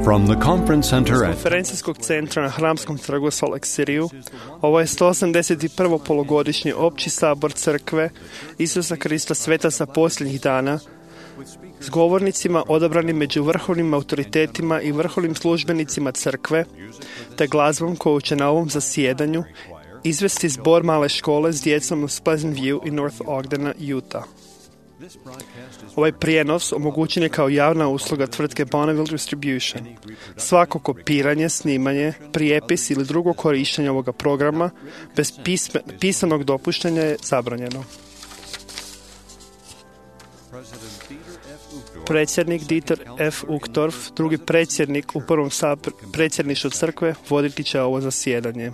From the conference center Iz at konferencijskog centra na Hramskom trgu u Salt Lake Cityu, ovo je 181. polugodišnji opći sabor crkve Isusa Krista Svetaca posljednjih dana s govornicima odabranim među vrhovnim autoritetima i vrhovnim službenicima crkve, te glazbom koju će na ovom zasjedanju izvesti zbor male škole s djecom iz Pleasant View i North Ogdena, Utah. Ovaj prijenos omogućen je kao javna usluga tvrtke Bonneville Distribution. Svako kopiranje, snimanje, prijepis ili drugo korištenje ovoga programa bez pisanog dopuštenja je zabranjeno. Predsjednik Dieter F. Uchtdorf, drugi predsjednik u prvom predsjedništvu crkve, voditi će ovo zasjedanje.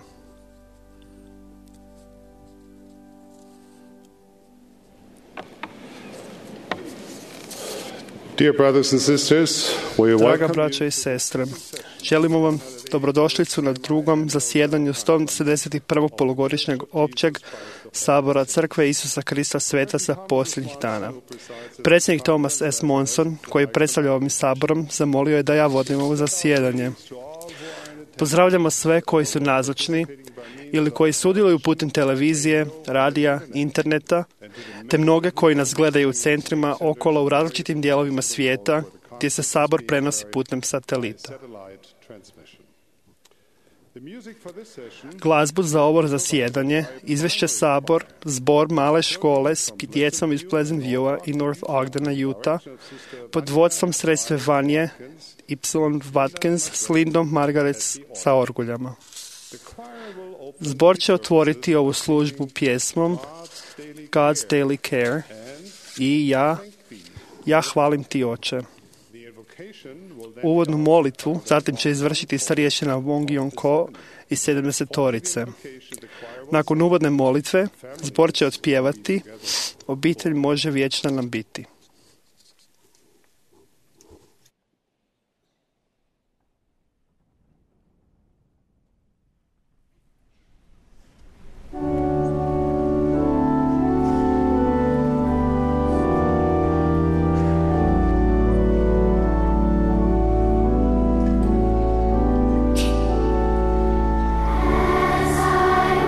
Dear brothers and sisters, we Draga welcome braćo i sestre, želimo vam dobrodošlicu na drugom zasjedanju 171. polugodišnjeg općeg sabora Crkve Isusa Krista Svetaca posljednjih dana. Predsjednik Thomas S. Monson, koji predstavlja ovim saborom, zamolio je da ja vodim ovo zasjedanje. Pozdravljamo sve koji su nazočni ili koji sudjeluju putem televizije, radija, interneta, te mnoge koji nas gledaju u centrima okolo u različitim dijelovima svijeta gdje se sabor prenosi putem satelita. Glazbu za ovo zasjedanje izvešće sabor zbor male škole s djecom iz Pleasant Viewa i North Ogdena, Utah, pod vodstvom sredstve Vanje Y. Watkins s Lindom Margaret sa orguljama. Zbor će otvoriti ovu službu pjesmom God's Daily Care i ja hvalim ti, Oče. Uvodnu molitvu zatim će izvršiti starješina Wong Yong Ko i 70-torice. Nakon uvodne molitve zbor će otpjevati Obitelj može vječna nam biti.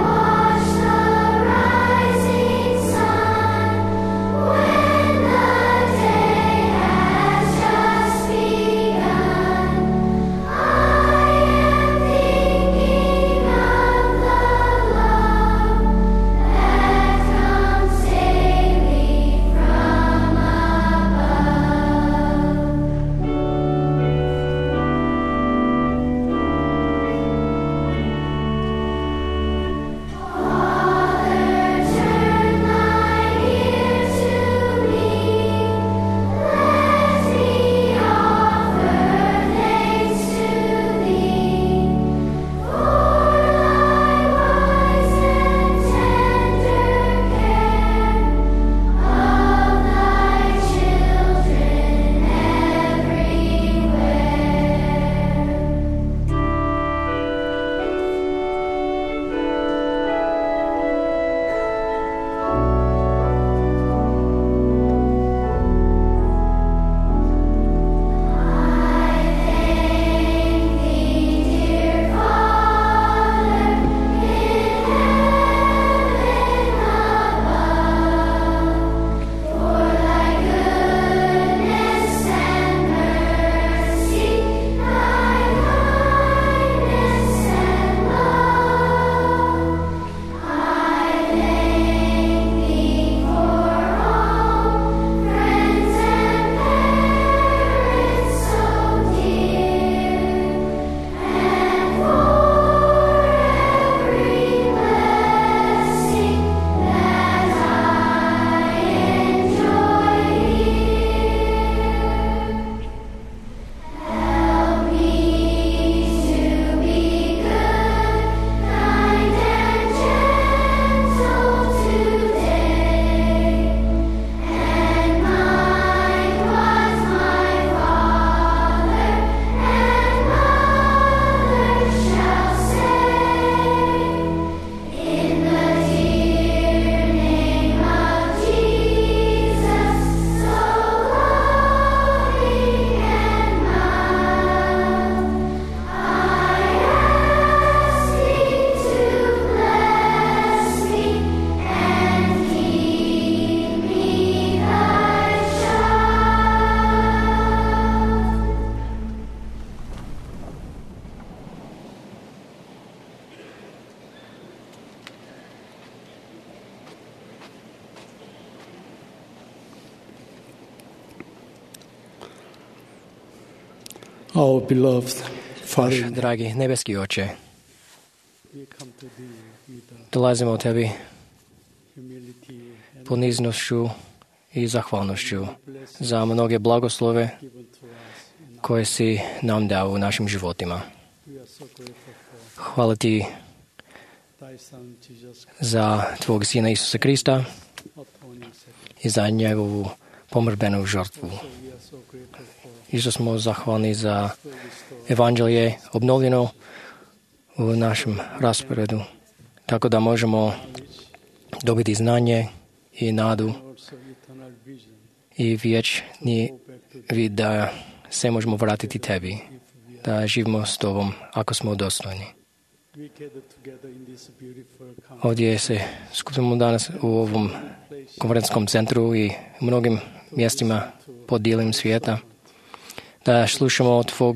Rising sun, when the Our beloved Father, Dragi nebeski Oče, we come to Thee with dolazimo Tebi humility and poniznošću i zahvalnošću za mnoge blagoslove given to us. And koje si nam dao u našim životima. we are so grateful for Hvala Ti Thy Son, Jesus Christ, za Tvog Sina Isusa Krista atoning sacrifice. i za njegovu pomrbenu žrtvu. So we are so grateful for Isto smo zahvalni za the restored evanđelje obnovljeno u našem rasporedu, tako da možemo dobiti znanje i nadu also eternal vision. i vječni Go back to Thee vid da se možemo vratiti Tebi, if we are. da živimo s Tobom ako smo dostojni. We gather together in this beautiful Ovdje se skupimo danas u ovom place konferencijskom centru i u mnogim mjestima po dijelom svijeta, da slušamo od Tvog,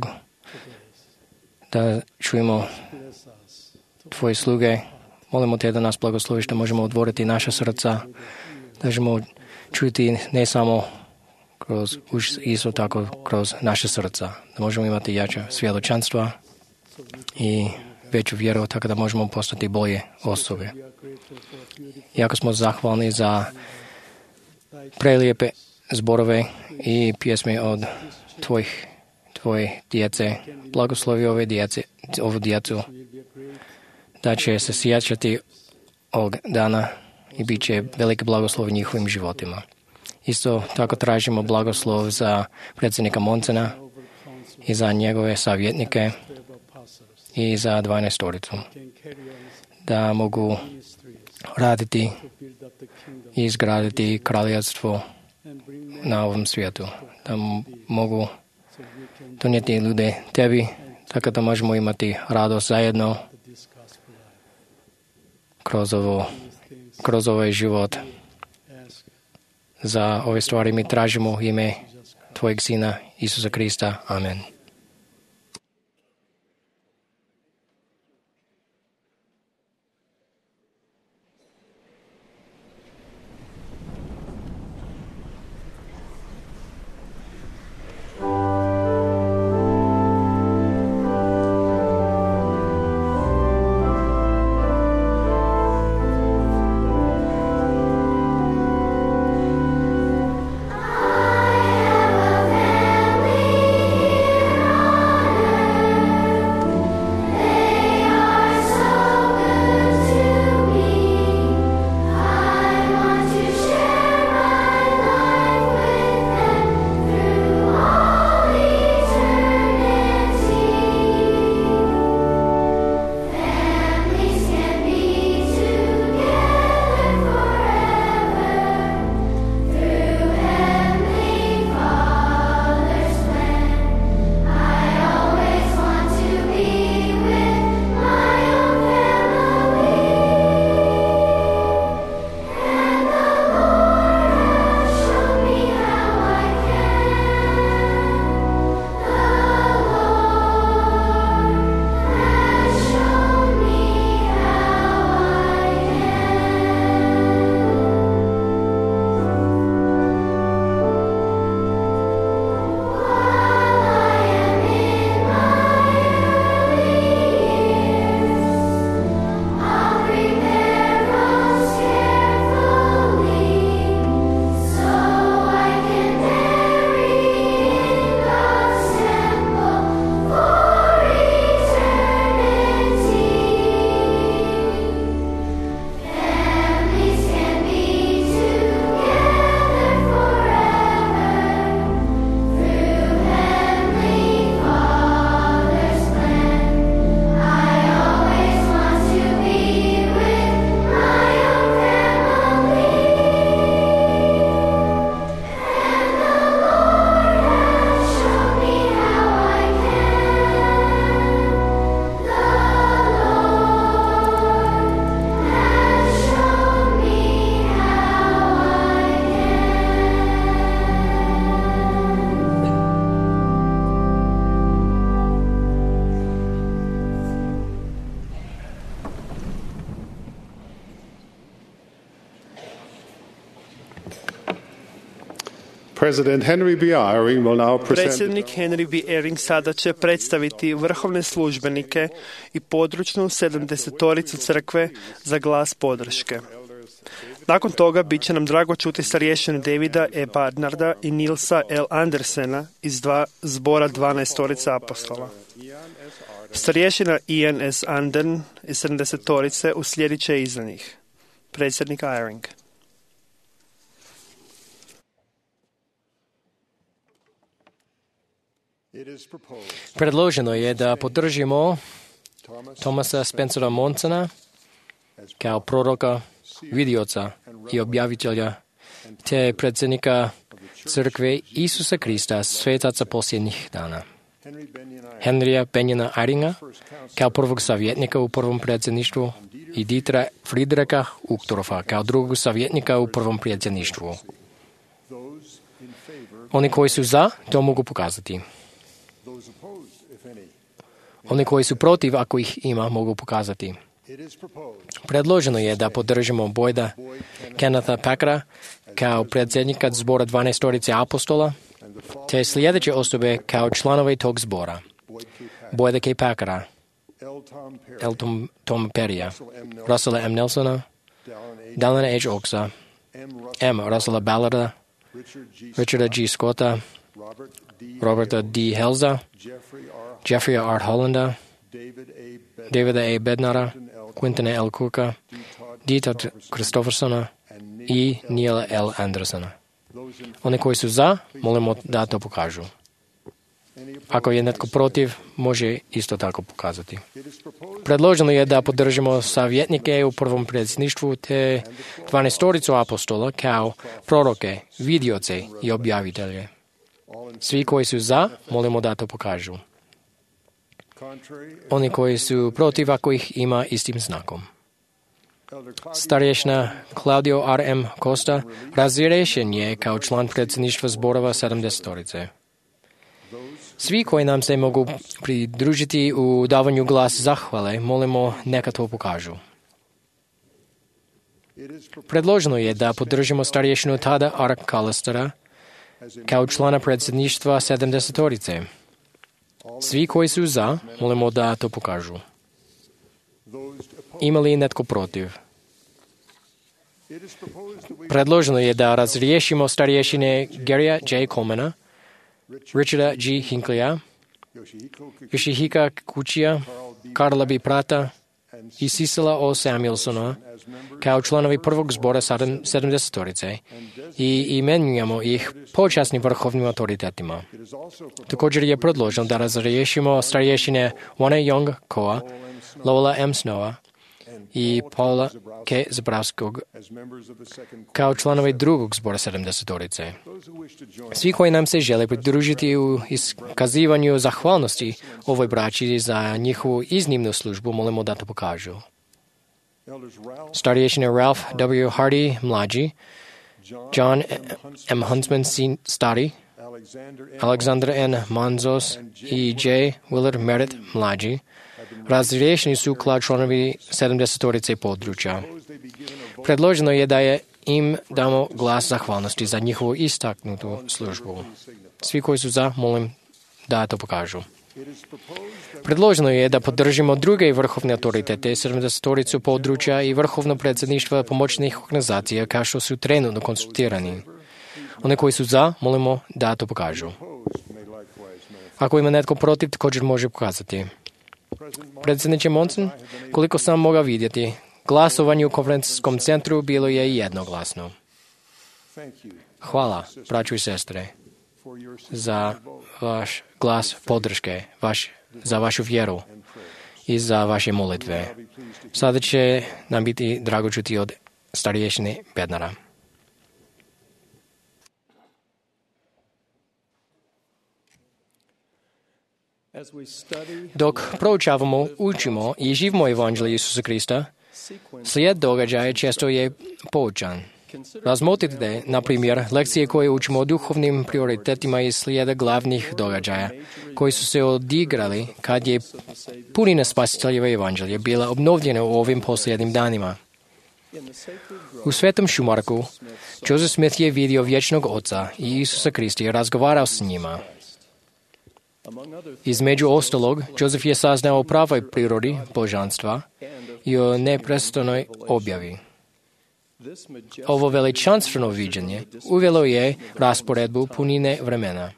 da čujemo bless us to Tvoje sluge. Molimo Te da nas blagosloviš, da možemo otvoriti naša srca, da možemo čuti ne samo kroz uši, isto tako kroz naše srca, da možemo imati jače svjedočanstva i veću vjeru, tako da možemo postati bolje osobe. we are grateful for beautiful Jako smo zahvalni za prelijepe zborove i pjesme od Tvoje djece. Blagoslovi ovu djecu, will be a great da će se sjećati ovog dana i bit će veliki blagoslov u njihovim životima. Isto tako tražimo blagoslov za predsjednika Moncena over council i za njegove savjetnike ever pastors i za 12-toricu, can carry on da mogu ministries raditi to build up the kingdom i izgraditi kraljevstvo and bring more na ovom svijetu, da mogu so we can donijeti ljude Tebi, tako da možemo imati radost zajedno do this gospel life. These things kroz ovaj život. ask Za ove stvari mi tražimo ime Jesus Christ. Tvojeg Sina Isusa Krista. Amen. I have a family President Henry B. Eyring will now present. Predsjednik Henry B. Eyring sada će predstaviti vrhovne službenike i područnu 70-toricu crkve za glas podrške. Nakon toga bit će nam drago čuti starješine Davida E. Barnarda i Nilsa L. Andersena iz zbora 12-torica apostola. Starješina Ian S. Anden iz 70-torice uslijedit će iza njih. Predsjednik Eyring. Predloženo je da podržimo Thomasa Spencera Monsona kao proroka, vidioca i objavitelja, te predsjednika crkve Isusa Krista, svetaca posljednjih dana. Henrya Benjana Eyringa kao prvog savjetnika u prvom predsjedništvu i Dietera Friedricha Uchtdorfa kao drugog savjetnika u prvom predsjedništvu. Oni koji su za, to mogu pokazati. Oni koji su protiv, ako ih ima, mogu pokazati. Predloženo je da podržimo Boyda Kennetha Packera kao predsjednika zbora 12-torice apostola, te sljedeće osobe kao članove tog zbora. Boyda K. Packera, L. Tom Perrya, Russella M. Nelsona, Dallina H. Oaksa, M. Russella Ballarda, Richarda G. Scotta, Roberta D. Helza, Jeffrey R. Hollanda, Davida A. Bednara, Quintina L. Cooka, Dieter Christoffersona i Neila L. Andersona. Oni koji su za, molimo da to pokažu. Ako je netko protiv, može isto tako pokazati. Predloženo je da podržimo savjetnike u prvom predsjedništvu te 12-toricu apostola kao proroke, vidioce i objavitelje. Svi koji su za, molimo da to pokažu. Oni koji su protiv, ako ih ima, istim znakom. Starješina Claudio R. M. Costa razriješen je kao član predsjedništva zborova 70-torice. Svi koji nam se mogu pridružiti u davanju glas zahvale, molimo neka to pokažu. Predloženo je da podržimo starješinu Tada R. Callistera kao člana predsjedništva 70-torice. Svi koji su za, molimo da to pokažu. Ima li netko protiv? Predloženo je da razriješimo starješine Garya J. Colemana, Richarda G. Hinckleyja, Yoshihika Kuchija, Karla B. Prata i Cecila O. Samuelsona kao članovi prvog zbora 70-torice i imenujemo ih počasnim vrhovnim autoritetima. Također je predloženo da razriješimo starješine Wana Young Koa, Lola M. Snowa i Paula K. Zabravskog kao članovi drugog zbora 70-torice. Svi koji nam se žele pridružiti u iskazivanju zahvalnosti ovoj braći za njihovu iznimnu službu, molimo da to pokažu. Starješine Ralph W. Hardy mlađi, John M. Huntsman stari, Alexander N. Manzos i J. Willard Merritt mlađi, razriješeni su kao članovi 70-torice područja. Predloženo je da im damo glas zahvalnosti za njihovu istaknutu službu. Svi koji su za, molim da to pokažu. Predloženo je da podržimo druge vrhovne autoritete 70-toricu područja i vrhovno predsjedništva pomoćnih organizacija kao što su trenutno konsultirani. One koji su za, molimo da to pokažu. Ako ima netko protiv, također može pokazati. Predsjedniče Monson, koliko sam mogao vidjeti, glasovanje u konferencijskom centru bilo je jednoglasno. Hvala, braćo i sestre, za vaš glas podrške, za vašu vjeru i za vaše molitve. Sada će nam biti drago čuti od starješine Bednara. Dok proučavamo, učimo i živimo evanđelje Isusa Krista, slijed događaja često je poučan. Razmotrite, na primjer, lekcije koje učimo o duhovnim prioritetima i slijeda glavnih događaja, koji su se odigrali kad je punina Spasiteljeve evanđelje bila obnovljena u ovim posljednjim danima. U svetom šumarku Joseph Smith je vidio vječnog Oca i Isusa Krista i razgovarao s njima. Između ostalog, Joseph je saznao o pravoj prirodi božanstva i o neprestanoj objavi. Ovo veličanstveno viđenje uvelo je rasporedbu punine vremena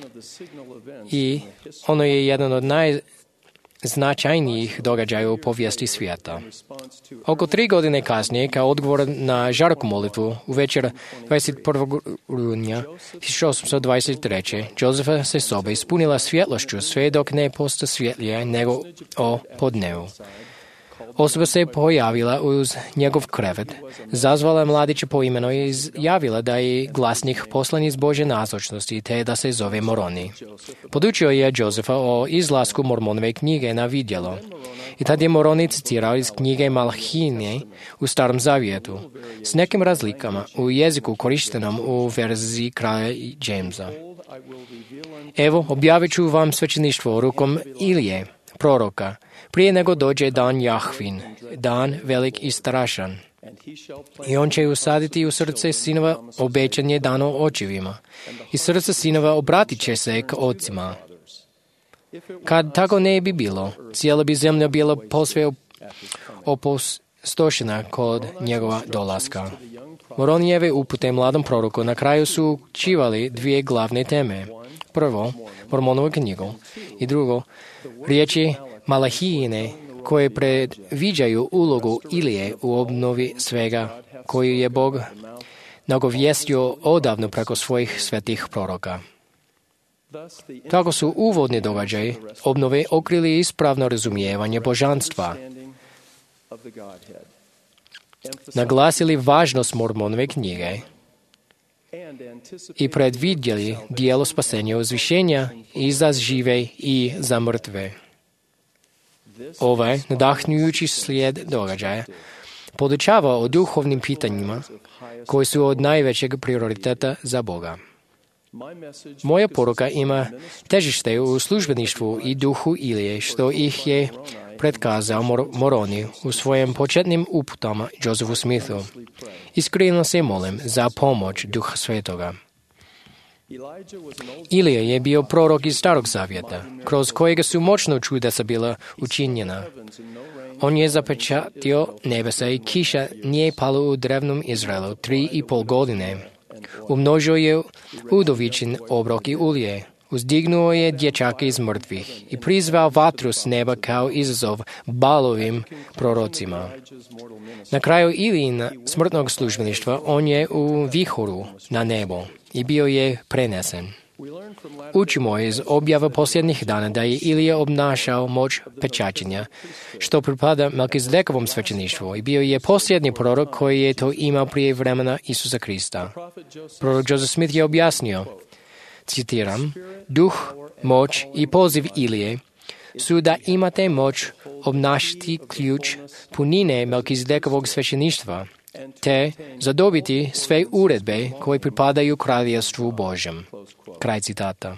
i ono je jedan od najznačajnijih događaja u povijesti svijeta. Oko 3 godine kasnije, kao odgovor na žarku molitvu, u večer 21. rujna 1823. Josefa se soba ispunila svjetlošću sve dok ne posta svjetlije nego o podnevu. Osoba se pojavila uz njegov krevet, zazvala mladića po imenu i izjavila da je glasnik poslan iz Božje nazočnosti te da se zove Moroni. Podučio je Josefa o izlasku Mormonove knjige na vidjelo. I tad je Moroni citirao iz knjige Malahije u Starom Zavjetu s nekim razlikama u jeziku korištenom u verziji kralja Jamesa. Evo, objavit ću vam svećeništvo rukom Ilije, proroka, prije nego dođe dan Jahvin, dan velik i strašan. I on će usaditi u srce sinova obećanje dano očevima, i srce sinova obratit će se k ocima. Kad tako ne bi bilo, cijela bi zemlja bila posve opustošena kod njegova dolaska. Moronijeve upute mladom proroku na kraju su uključivali 2 glavne teme. Prvo, Mormonovu knjigu, i drugo, riječi Malahijine koje predviđaju ulogu Ilije u obnovi svega koju je Bog nagovijestio odavno preko svojih svetih proroka. Tako su uvodni događaji obnove okrili ispravno razumijevanje božanstva, naglasili važnost Mormonove knjige i predvidjeli dijelo spasenja uzvišenja i za žive i za mrtve. Ovaj nadahnjujući slijed događaja podučava o duhovnim pitanjima koji su od najvećeg prioriteta za Boga. Moja poruka ima težište u službeništvu i duhu Ilije, što ih je predkazao Moroni u svojim početnim uputama Josephu Smithu. Iskreno se molim za pomoć Duha Svetoga. Ilija je bio prorok iz Starog Zavjeta, kroz kojega su moćno čudesa bila učinjena. On je zapečatio nebesa i kiša nije pala u drevnom Izraelu 3,5 godine. Umnožio je udovičin obrok i ulje. Uzdignuo je dječake iz mrtvih i prizvao vatru s neba kao izazov Balovim prorocima. Na kraju Ilijina smrtnog službeništva on je u vihoru na nebo i bio je prenesen. Učimo iz objava posljednjih dana da je Ilija obnašao moć pečaćenja, što pripada Melkizedekovom svećeništvu, i bio je posljednji prorok koji je to imao prije vremena Isusa Krista. Prorok Joseph Smith je objasnio, citiram, duh, moć i poziv Ilije su da imate moć obnašati ključ punine Melkizedekovog svećeništva, te zadobiti sve uredbe koje pripadaju kraljevstvu Božjem. Kraj citata.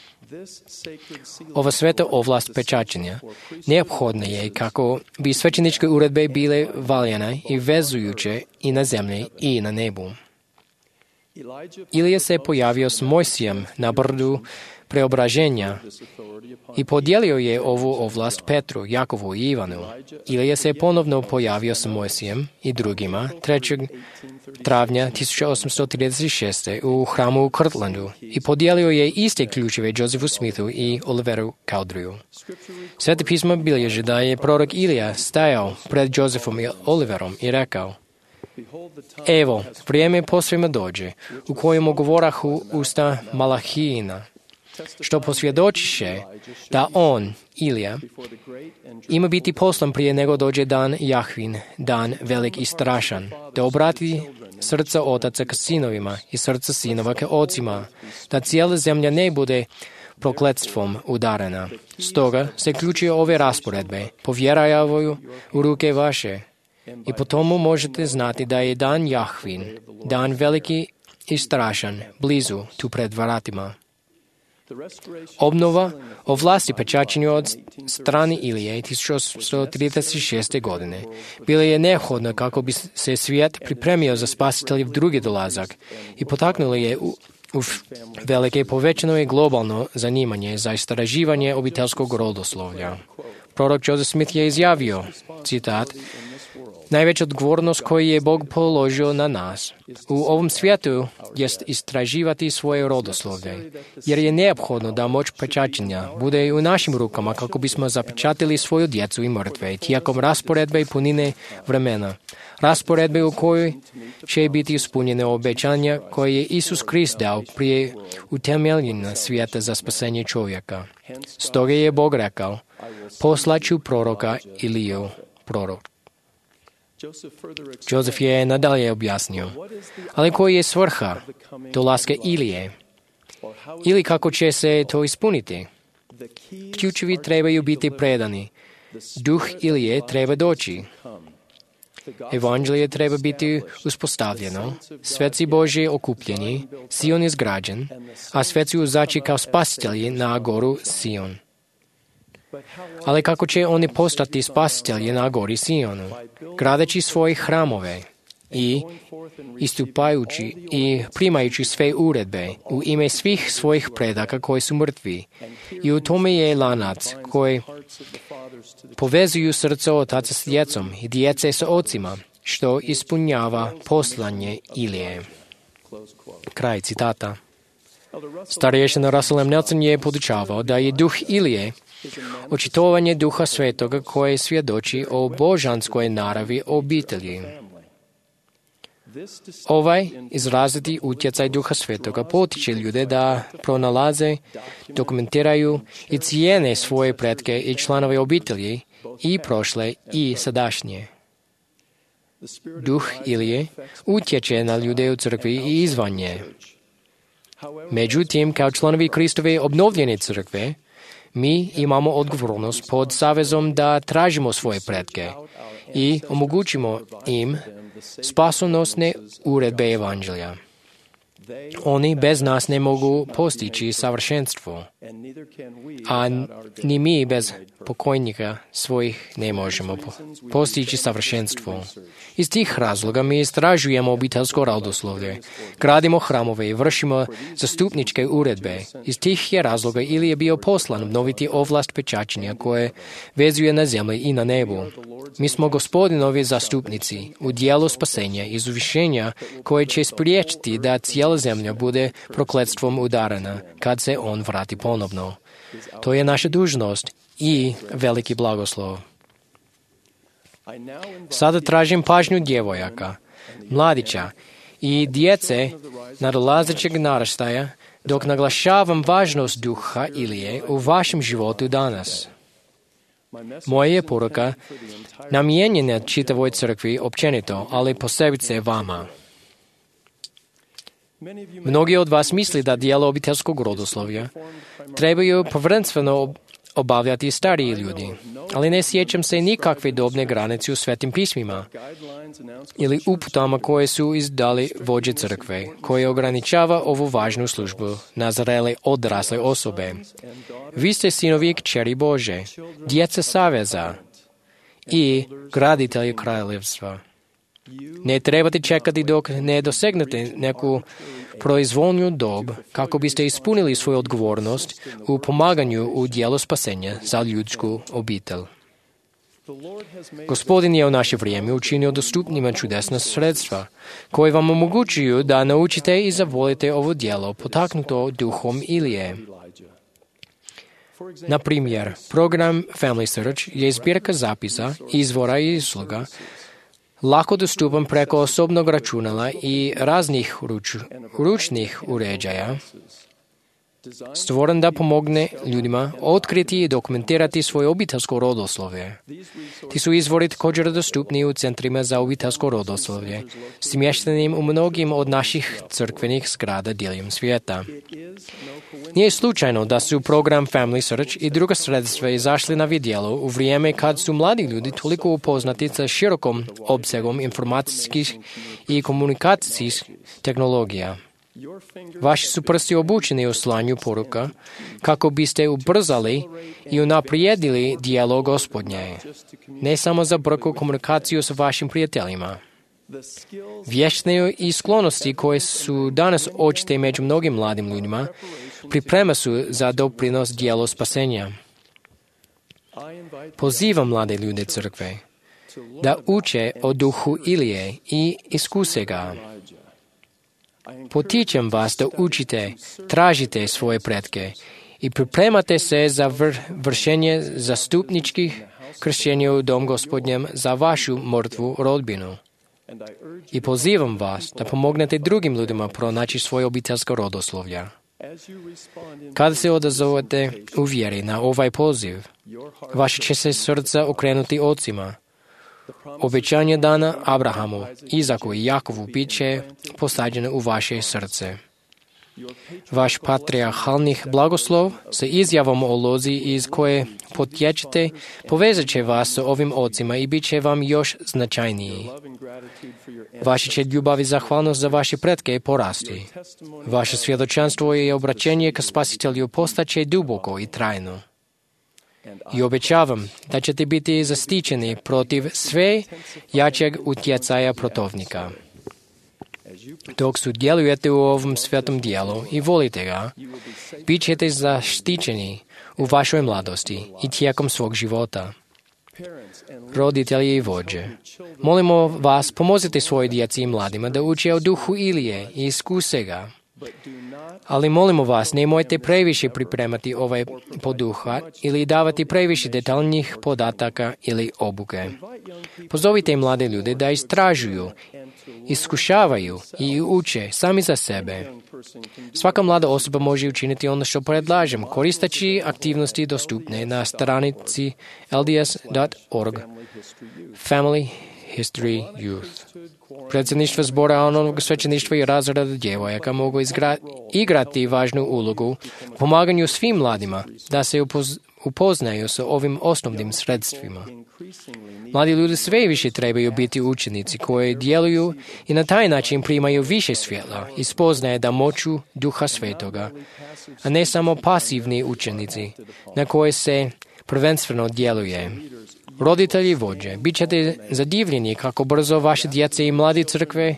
Ova sveta ovlast pečaćenja neophodna je kako bi svećeničke uredbe bile valjane i vezujuće i na zemlji i na nebu. Ilija se pojavio s Mojsijem na brdu preobraženja i podijelio je ovu ovlast Petru, Jakovu i Ivanu. Ilija se ponovno pojavio s Mojsijem i drugima 3. travnja 1836. u hramu u Kirtlandu i podijelio je iste ključeve Josephu Smithu i Oliveru Cowderyu. Svete pismo bilježi da je prorok Ilija stajao pred Josephom i Oliverom i rekao, evo, vrijeme posvema dođe, u kojemu govorahu usta Malahijina, što posvjedočiše da on, Ilija, ima biti poslan prije nego dođe dan Jahvin, dan velik i strašan, da obrati srca otaca k sinovima i srca sinova k ocima, da cijela zemlja ne bude prokletstvom udarena. Stoga se ključi ove rasporedbe, povjeravaju u ruke vaše, i po tomu možete znati da je dan Jahvin, dan veliki i strašan, blizu tu pred vratima. Obnova o vlasti pečaćenju od strane Ilije 1836. godine bila je neophodna kako bi se svijet pripremio za spasiteljev drugi dolazak i potaknulo je u velike povećano je globalno zanimanje za istraživanje obiteljskog rodoslovlja. Prorok Joseph Smith je izjavio, citat, najveća odgovornost koju je Bog položio na nas u ovom svijetu jest istraživati svoje rodoslovlje, jer je neophodno da moć pečaćenja bude u našim rukama kako bismo zapečatili svoju djecu i mrtve tijekom rasporedbe i punine vremena. Rasporedbe u kojoj će biti ispunjene obećanja koje je Isus Krist dao prije utemeljenja svijeta za spasenje čovjeka. Stoga je Bog rekao, poslaću proroka Iliju, prorok. Joseph je nadalje objasnio, ali koja je svrha dolaska Ilije? Ili kako će se to ispuniti? Ključevi trebaju biti predani. Duh Ilije treba doći. Evanđelje treba biti uspostavljeno, sveci Božji okupljeni, Sion izgrađen, a sveci uzaći kao spasitelji na goru Sion. Ali kako će oni postati spasitelji na gori Sionu? Gradeći svoje hramove i istupajući i primajući sve uredbe u ime svih svojih predaka koji su mrtvi. I u tome je lanac koji povezuju srce otaca s djecom i djece s ocima, što ispunjava poslanje Ilije. Kraj citata. Starješina Russell M. Nelson je podučavao da je duh Ilije očitovanje Duha Svetoga koje svjedoči o božanskoj naravi obitelji. Ovaj izraziti utjecaj Duha Svetoga potiče ljude da pronalaze, dokumentiraju i cijene svoje pretke i članove obitelji i prošle i sadašnje. Duh Ilije utječe na ljude u crkvi i izvan nje. Međutim, kao članovi Kristove obnovljene crkve, mi imamo odgovornost pod savezom da tražimo svoje pretke i omogućimo im spasonosne uredbe Evanđelja. Oni bez nas ne mogu postići savršenstvo, a ni mi bez pokojnika svojih ne možemo postići savršenstvo. Iz tih razloga mi istražujemo obiteljsko rodoslovlje, gradimo hramove i vršimo zastupničke uredbe. Iz tih je razloga Ilija bio poslan obnoviti ovlast pečaćenja koje vezuje na zemlji i na nebu. Mi smo Gospodinovi zastupnici u dijelu spasenja i izvišenja koje će spriječiti da cijela zemlja bude prokletstvom udarana kad se on vrati ponovno. To je naša dužnost i veliki blagoslov. Sada tražim pažnju djevojaka, mladića i djece nadolazećeg naraštaja dok naglašavam važnost duha Ilije u vašem životu danas. Moja je poruka namijenjena čitavoj crkvi općenito, ali posebice vama. Mnogi od vas misli da dijelo obiteljskog rodoslovlja trebaju prvenstveno obavljati stariji ljudi, ali ne sjećam se nikakve dobne granice u svetim pismima ili uputama koje su izdali vođe crkve, koje ograničava ovu važnu službu na zrele odrasle osobe. Vi ste sinovi i kćeri Bože, djeca saveza i graditelji kraljevstva. Ne trebate čekati dok ne dosegnete neku proizvoljnu dob kako biste ispunili svoju odgovornost u pomaganju u dijelu spasenja za ljudsku obitelj. Gospodin je u naše vrijeme učinio dostupnima čudesna sredstva koje vam omogućuju da naučite i zavolite ovo djelo potaknuto duhom Ilije. Na primjer, program Family Search je zbirka zapisa, izvora i usluga lako dostupan preko osobnog računala i raznih ručnih uređaja, stvoren da pomogne ljudima otkriti i dokumentirati svoje obiteljsko rodoslovlje. Ti su izvori također dostupni u centrima za obiteljsko rodoslovlje, smještenim u mnogim od naših crkvenih zgrada diljem svijeta. Nije slučajno da su program Family Search i druga sredstva izašli na vidjelo u vrijeme kad su mladi ljudi toliko upoznati sa širokom opsegom informacijskih i komunikacijskih tehnologija. Vaši su prsti obučeni u slanju poruka, kako biste ubrzali i unaprijedili dijelo Gospodnje, ne samo za brku komunikaciju sa vašim prijateljima. Vještine i sklonosti koje su danas očite među mnogim mladim ljudima, priprema su za doprinos dijelu spasenja. Pozivam mlade ljude crkve da uče o duhu Ilije i iskuse ga. Potičem vas da učite, tražite svoje pretke i pripremate se za vršenje zastupničkih kršćenja u dom Gospodnjem za vašu mrtvu rodbinu. I pozivam vas da pomognete drugim ljudima pronaći svoje obiteljsko rodoslovlja. Kada se odazovete u vjeri na ovaj poziv, vaše će se srca okrenuti ocima. Obećanje dana Abrahamu, Izaku i Jakovu bit će posađeno u vaše srce. Vaš patrijarhalni blagoslov sa izjavom o lozi iz koje potječete povezat će vas sa ovim ocima i bit će vam još značajniji. Vaše će ljubav i zahvalnost za vaše pretke porasti. Vaše svjedočanstvo i obraćenje ka Spasitelju postaće duboko i trajno. I obećavam da ćete biti zaštićeni protiv sve jačeg utjecaja protivnika. Dok sudjelujete u ovom svetom dijelu i volite ga, bit ćete zaštićeni u vašoj mladosti i tijekom svog života. Roditelji i vođe, molimo vas, pomozite svojoj djeci i mladima da uče o duhu Ilije i iskuse ga. Ali molimo vas, nemojte previše pripremati ovaj poduhvat ili davati previše detaljnih podataka ili obuke. Pozovite mlade ljude da istražuju, iskušavaju i uče sami za sebe. Svaka mlada osoba može učiniti ono što predlažem, koristeći aktivnosti dostupne na stranici lds.org Family History Youth. Predsjedništvo zbora anonog svećeništva i razreda djevojaka mogu igrati važnu ulogu u pomaganju svim mladima da se upoznaju sa ovim osnovnim sredstvima. Mladi ljudi sve više trebaju biti učenici koji djeluju i na taj način primaju više svjetla i spoznaje da moću Duha Svetoga, a ne samo pasivni učenici na koje se prvenstveno djeluje. Roditelji i vođe, bit ćete zadivljeni kako brzo vaše djece i mladi crkve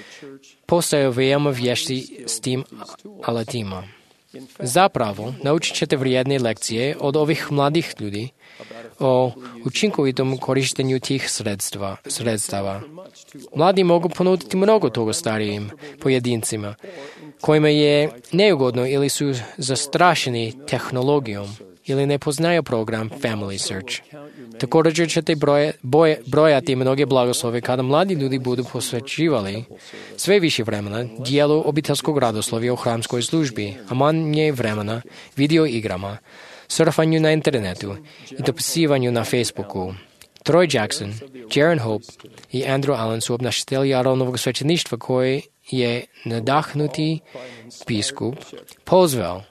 postaju veoma vješti s tim alatima. Zapravo, naučit ćete vrijedne lekcije od ovih mladih ljudi o učinkovitom korištenju tih sredstava. Mladi mogu ponuditi mnogo toga starijim pojedincima, kojima je neugodno ili su zastrašeni tehnologijom ili ne poznaju program Family Search. Također ćete brojati mnoge blagoslove kada mladi ljudi budu posvećivali sve više vremena dijelu obiteljskog radoslovja u hramskoj službi, a manje vremena video igrama, surfanju na internetu i dopisivanju na Facebooku. Troy Jackson, Jaron Hope i Andrew Allen su obnašatelji Aronovog svećeništva koji je nadahnuti biskup pozvao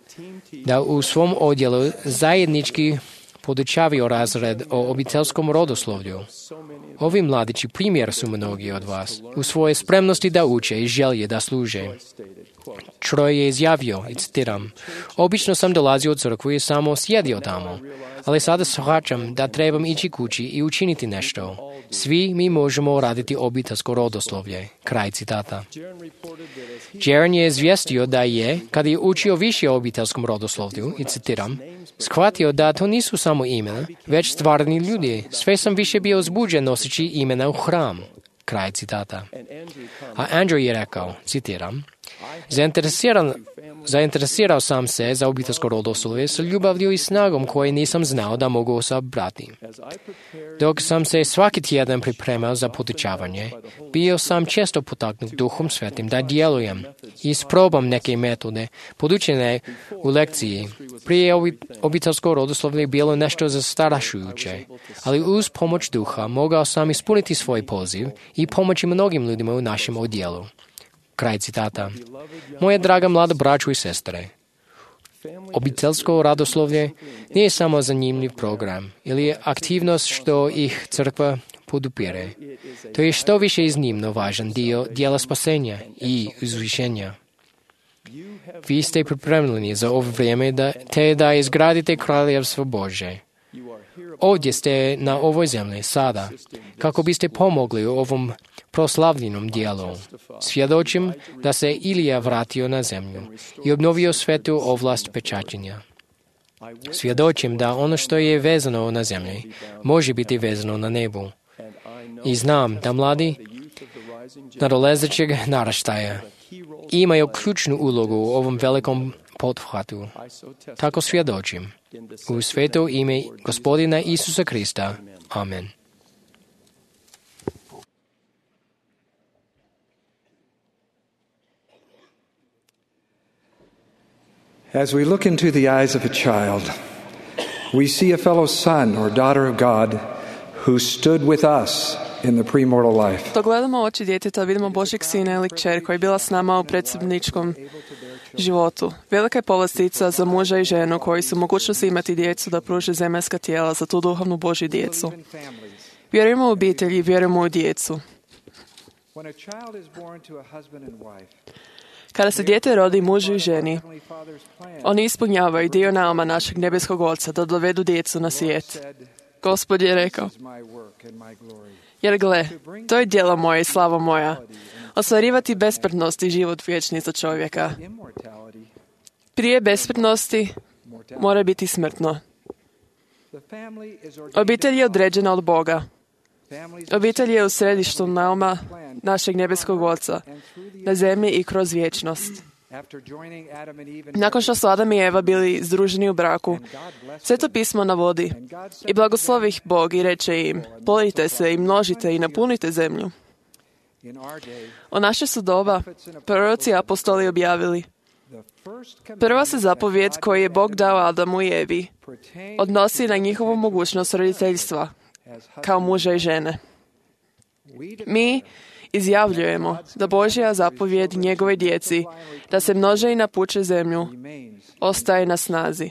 da u svom odjelu zajednički podučavaju razred o obiteljskom rodoslovlju. Ovi mladići primjer su mnogi od vas u svoje spremnosti da uče i želje da služe. Troy je izjavio, i citiram, obično sam dolazio u crkvu i samo sjedio tamo, ali sada shvaćam da trebam ići kući i učiniti nešto. Svi mi možemo raditi obiteljsko rodoslovlje. Kraj citata. Jaron je izvijestio da je, kad je učio više o obiteljskom rodoslovlju, i citiram, shvatio da to nisu samo imena, već stvarni ljudi. Sve sam više bio uzbuđen noseći imena u hram. Kraj citata. A Andrew je rekao, citiram, zainteresirao sam se za obiteljsko rodoslovlje sa ljubavlju i snagom koje nisam znao da mogu osabrati. Dok sam se svaki tjedan pripremao za podučavanje, bio sam često potaknut Duhom Svetim da djelujem i isprobam neke metode podučene u lekciji. Prije obiteljsko rodoslovlje bilo nešto zastrašujuće, ali uz pomoć Duha mogao sam ispuniti svoj poziv i pomoći mnogim ljudima u našem odjelu. Kraj citata. Moje draga mlada braćo i sestre, obiteljsko radoslovlje nije samo zanimljiv program ili aktivnost što ih crkva podupire. To je što više iznimno važan dio dijela spasenja i uzvišenja. Vi ste pripremljeni za ovo vrijeme te da izgradite kraljevstvo Božje. Ovdje ste na ovoj zemlji sada, kako biste pomogli u ovom proslavljenom dijelu. Svjedočim da se Ilija vratio na zemlju i obnovio svetu ovlast pečaćenja. Svjedočim da ono što je vezano na zemlji može biti vezano na nebu. I znam da mladi nadolazećeg naraštaja imaju ključnu ulogu u ovom velikom pothvatu. Tako svjedočim. U sveto ime Gospodina Isusa Krista. Amen. As we look into the eyes of a child, we see a fellow son or daughter of God who stood with us in the premortal life. Dok gledamo oči djeteta, vidimo Božjeg sina ili kćer koji je bila s nama u predsjedničkom životu. Velika je povlastica za muža i ženu koji su mogućnosti imati djecu da pruže zemaljska tijela za tu duhovnu Božju djecu. Vjerujemo u obitelji i vjerujemo u djecu. Kada se dijete rodi mužu i ženi, oni ispunjavaju dio nauma našeg nebeskog Oca da dovedu djecu na svijet. Gospod je rekao, jer gle, to je djelo moje i slava moja, ostvarivati besmrtnost i život vječni za čovjeka. Prije besmrtnosti mora biti smrtno. Obitelj je određena od Boga. Obitelj je u središtu nauma našeg nebeskog Oca, na zemlji i kroz vječnost. Nakon što su Adam i Eva bili združeni u braku, Sveto pismo navodi i blagoslovi ih Bog i reče im, plodite se i množite i napunite zemlju. O naše su doba proroci i apostoli objavili. Prva se zapovijed koju je Bog dao Adamu i Evi odnosi na njihovu mogućnost roditeljstva kao muža i žene. Mi izjavljujemo da Božja zapovijed njegove djeci da se množe i napuče zemlju ostaje na snazi.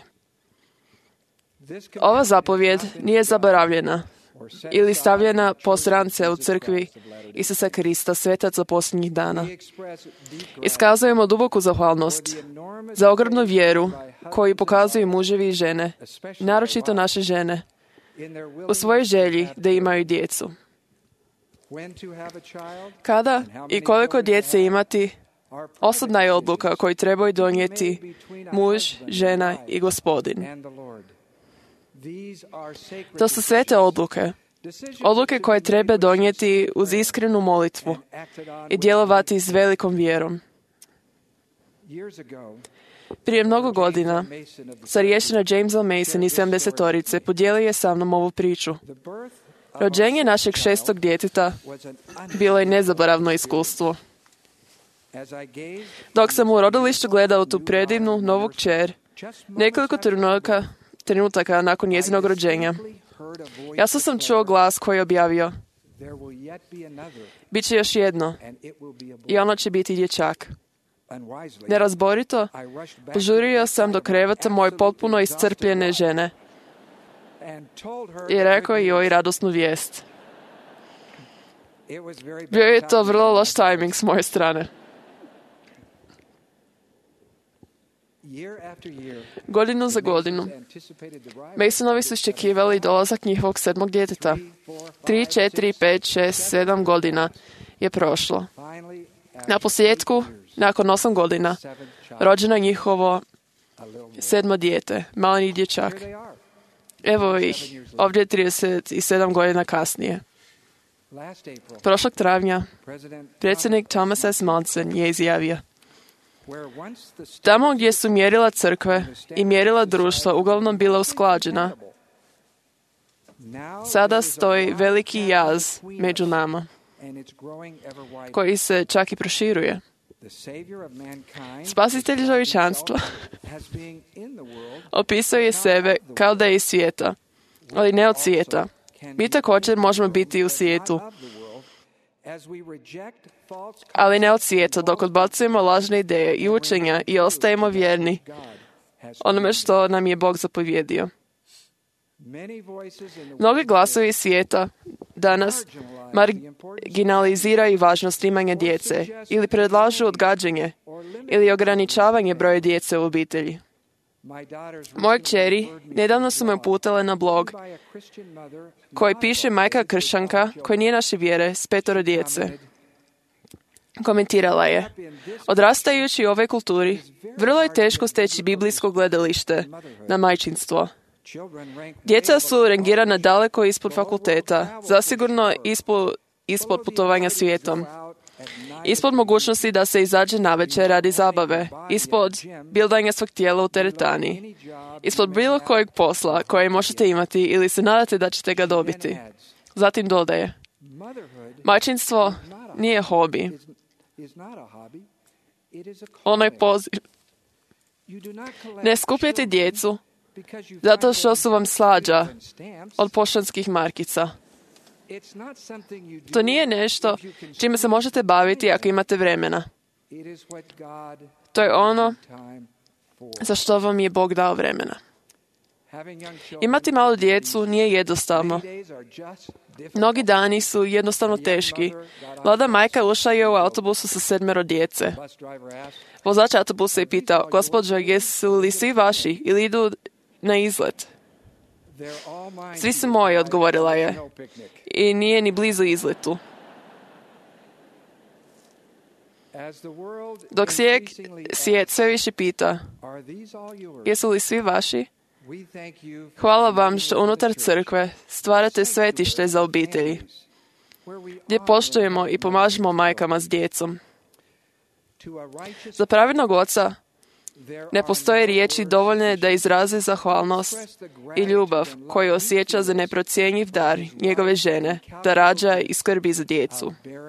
Ova zapovijed nije zaboravljena ili stavljena po strance u crkvi Isusa Krista, svetaca posljednjih dana. Iskazujemo duboku zahvalnost za ogromnu vjeru koju pokazuju muževi i žene, naročito naše žene, u svojoj želji da imaju djecu. Kada i koliko djece imati, osobna je odluka koju trebaju donijeti muž, žena i Gospodin. To su svete odluke. Odluke koje treba donijeti uz iskrenu molitvu i djelovati s velikom vjerom. Prije mnogo godina, starješina James L. Mason i 70-torice podijelio je sa mnom ovu priču. Rođenje našeg 6. djeteta bilo je nezaboravno iskustvo. Dok sam u rodilištu gledao tu predivnu novu kćer, nekoliko trenutaka nakon njezinog rođenja, jasno sam čuo glas koji je objavio: Biće još jedno i ono će biti dječak. Nerazborito požurio sam do kreveta moje potpuno iscrpljene žene i rekao joj radosnu vijest. Bio je to vrlo loš tajming s moje strane. Godinu za godinu Masonovi su iščekivali dolazak njihovog 7. djeteta. 3, 4, 5, 6, 7 godina je prošlo. Na posljedku, nakon 8 godina, rođeno njihovo 7. dijete, maleni dječak. Evo ih, ovdje 37 godina kasnije. Prošlog travnja, predsjednik Thomas S. Monson je izjavio: Tamo gdje su mjerila crkve i mjerila društva uglavnom bila usklađena, sada stoji veliki jaz među nama, koji se čak i proširuje. Spasitelj čovječanstva opisuje sebe kao da je iz svijeta, ali ne od svijeta. Mi također možemo biti u svijetu, ali ne od svijeta, dok odbacujemo lažne ideje i učenja i ostajemo vjerni onome što nam je Bog zapovjedio. Mnogi glasovi svijeta danas marginaliziraju važnost imanja djece ili predlažu odgađanje ili ograničavanje broja djece u obitelji. Moje kćeri nedavno su me uputile na blog koji piše majka kršćanka koja nije naše vjere s 5 djece. Komentirala je: odrastajući u ovoj kulturi, vrlo je teško steći biblijsko gledalište na majčinstvo. Djeca su rangirana daleko ispod fakulteta, zasigurno ispod putovanja svijetom, ispod mogućnosti da se izađe navečer radi zabave, ispod bildanja svog tijela u teretani, ispod bilo kojeg posla koje možete imati ili se nadate da ćete ga dobiti. Zatim dodaje: majčinstvo nije hobi. Ono je poziv. Ne skupljajte djecu zato što su vam slađa od poštanskih markica. To nije nešto čime se možete baviti ako imate vremena. To je ono za što vam je Bog dao vremena. Imati malu djecu nije jednostavno. Mnogi dani su jednostavno teški. Mlada majka ušla je u autobusu sa 7 djece. Vozač autobusa je pitao: gospođo, jesu li svi vaši ili idu na izlet? Svi su moji, odgovorila je. I nije ni blizu izletu. Dok svijet sve više pita: jesu li svi vaši? Hvala vam što unutar crkve stvarate svetište za obitelji, gdje poštujemo i pomažemo majkama s djecom. Za pravednog oca ne postoje riječi dovoljne da izraze zahvalnost i ljubav koju osjeća za neprocjenjiv dar njegove žene, da rađa i skrbi za djecu.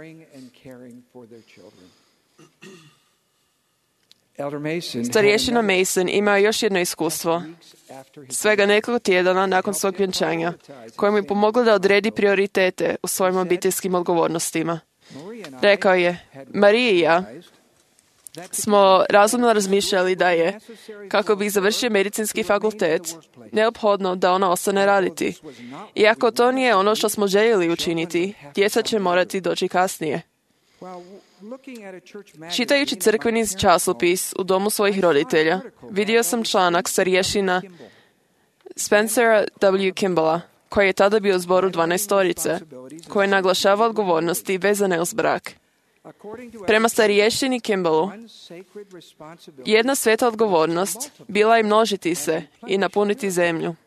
Starješina Mason ima još jedno iskustvo, svega nekoliko tjedana nakon svog vjenčanja, koje mu je pomoglo da odredi prioritete u svojim obiteljskim odgovornostima. Rekao je: Marija i ja smo razumno razmišljali da je, kako bi završio medicinski fakultet, neophodno da ona ostane raditi. Iako to nije ono što smo željeli učiniti, djeca će morati doći kasnije. Čitajući crkveni časopis u domu svojih roditelja, vidio sam članak starješina Spencera W. Kimballa, koji je tada bio u zboru 12, koji naglašava odgovornosti vezane uz brak. Prema starješini Kimballu, jedna sveta odgovornost bila je množiti se i napuniti zemlju.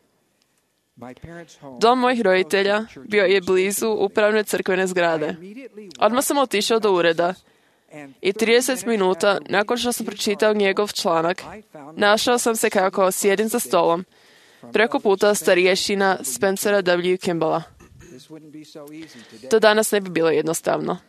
Dom mojih roditelja bio je blizu upravne crkvene zgrade. Odmah sam otišao do ureda i 30 minuta nakon što sam pročitao njegov članak, našao sam se kako sjedim za stolom preko puta starješina Spencera W. Kimballa. To danas ne bi bilo jednostavno.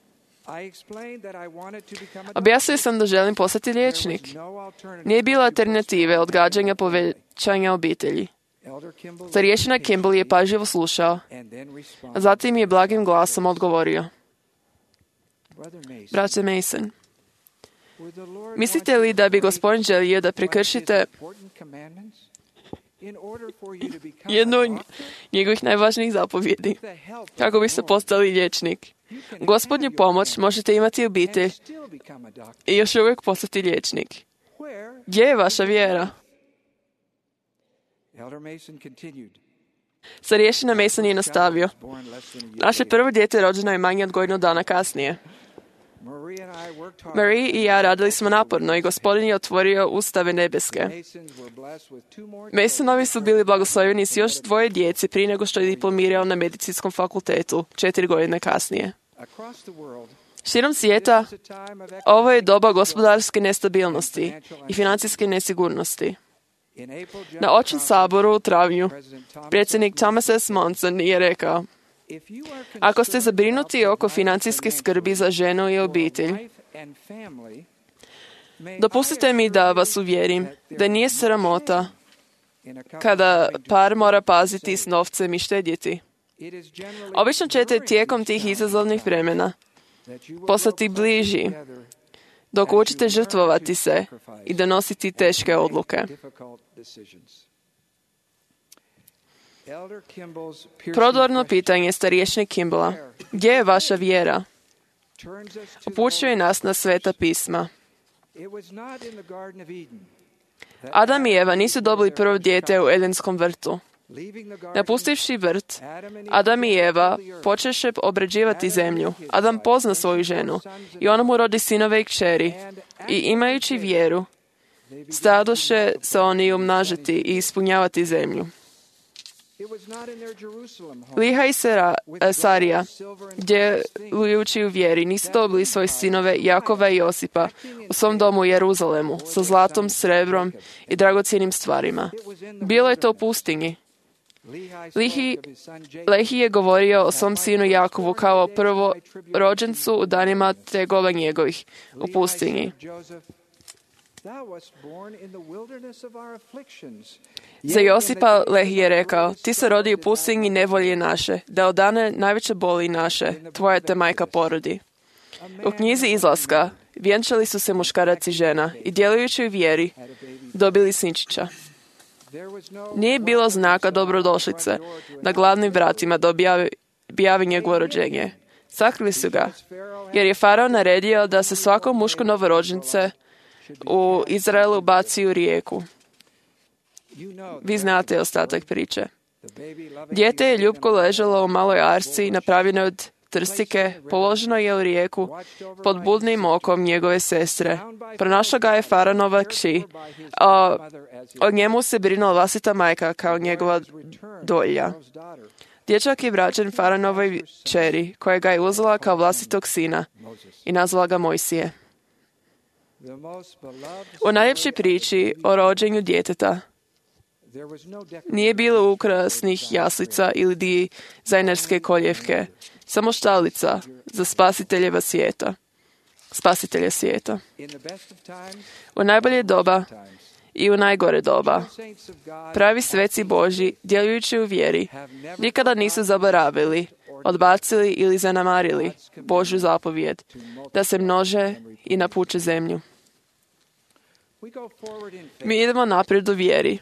Objasnio sam da želim postati liječnik. Nije bilo alternative odgađanja povećanja obitelji. Starješina Kimball je pažljivo slušao, a zatim je blagim glasom odgovorio: Braće Mason, mislite li da bi Gospodin želio da prekršite jednu od njegovih najvažnijih zapovjedi kako biste postali liječnik? Gospodnju pomoć možete imati obitelj i još uvijek postati liječnik. Gdje je vaša vjera? Starješina Mason je nastavio: naše prvo dijete rođeno je manje od godinu dana kasnije. Marie i ja radili smo naporno i Gospodin je otvorio ustave nebeske. Masonovi su bili blagosloveni s još 2 djece prije nego što je diplomirao na medicinskom fakultetu 4 godine kasnije. Širom svijeta ovo je doba gospodarske nestabilnosti i financijske nesigurnosti. Na Općem saboru u travnju predsjednik Thomas S. Monson je rekao: ako ste zabrinuti oko financijske skrbi za ženu i obitelj, dopustite mi da vas uvjerim da nije sramota kada par mora paziti s novcem i štedjeti. Obično ćete tijekom tih izazovnih vremena postati bliži dok učite žrtvovati se i donositi teške odluke. Prodorno pitanje starješine Kimballa: gdje je vaša vjera? Upućuje nas na Sveta pisma. Adam i Eva nisu dobili prvo dijete u Edenskom vrtu. Napustivši vrt, Adam i Eva počeše obrađivati zemlju. Adam pozna svoju ženu i ona mu rodi sinove i kćeri. I imajući vjeru, stadoše se oni umnažiti i ispunjavati zemlju. Liha i Sarija, djelujući u vjeri, nisu dobili svoje sinove Jakova i Josipa u svom domu u Jeruzalemu sa zlatom, srebrom i dragocjenim stvarima. Bilo je to u pustinji. Lehi je govorio o svom sinu Jakovu kao prvorođencu u danima tegova njegovih u pustinji. Za Josipa Lehi je rekao, ti se rodi u pustinji nevolje naše, da od dane najveće boli naše, tvoja te majka porodi. U knjizi Izlaska vjenčali su se muškarac i žena i djelujući u vjeri dobili sinčića. Nije bilo znaka dobrodošlice na glavnim vratima da objavi njegovo rođenje. Sakrili su ga, jer je Farao naredio da se svako muško novorođenče u Izraelu baci u rijeku. Vi znate ostatak priče. Dijete je ljubko ležalo u maloj arci napravljenoj od trstike, položeno je u rijeku pod budnim okom njegove sestre. Pronašla ga je Faraonova kći, a o njemu se brinula vlastita majka kao njegova dolja. Dječak je vraćen Faraonovoj kćeri, koja ga je uzela kao vlastitog sina i nazvala ga Mojsije. U najljepšoj priči o rođenju djeteta nije bilo ukrasnih jaslica ili dizajnerske koljevke, samo štalica za spasitelja svijeta. U najbolje doba i u najgore doba pravi sveci Božji, djelujući u vjeri, nikada nisu zaboravili, odbacili ili zanemarili Božju zapovjed da se množe i napuče zemlju. Mi idemo naprijed u vjeri,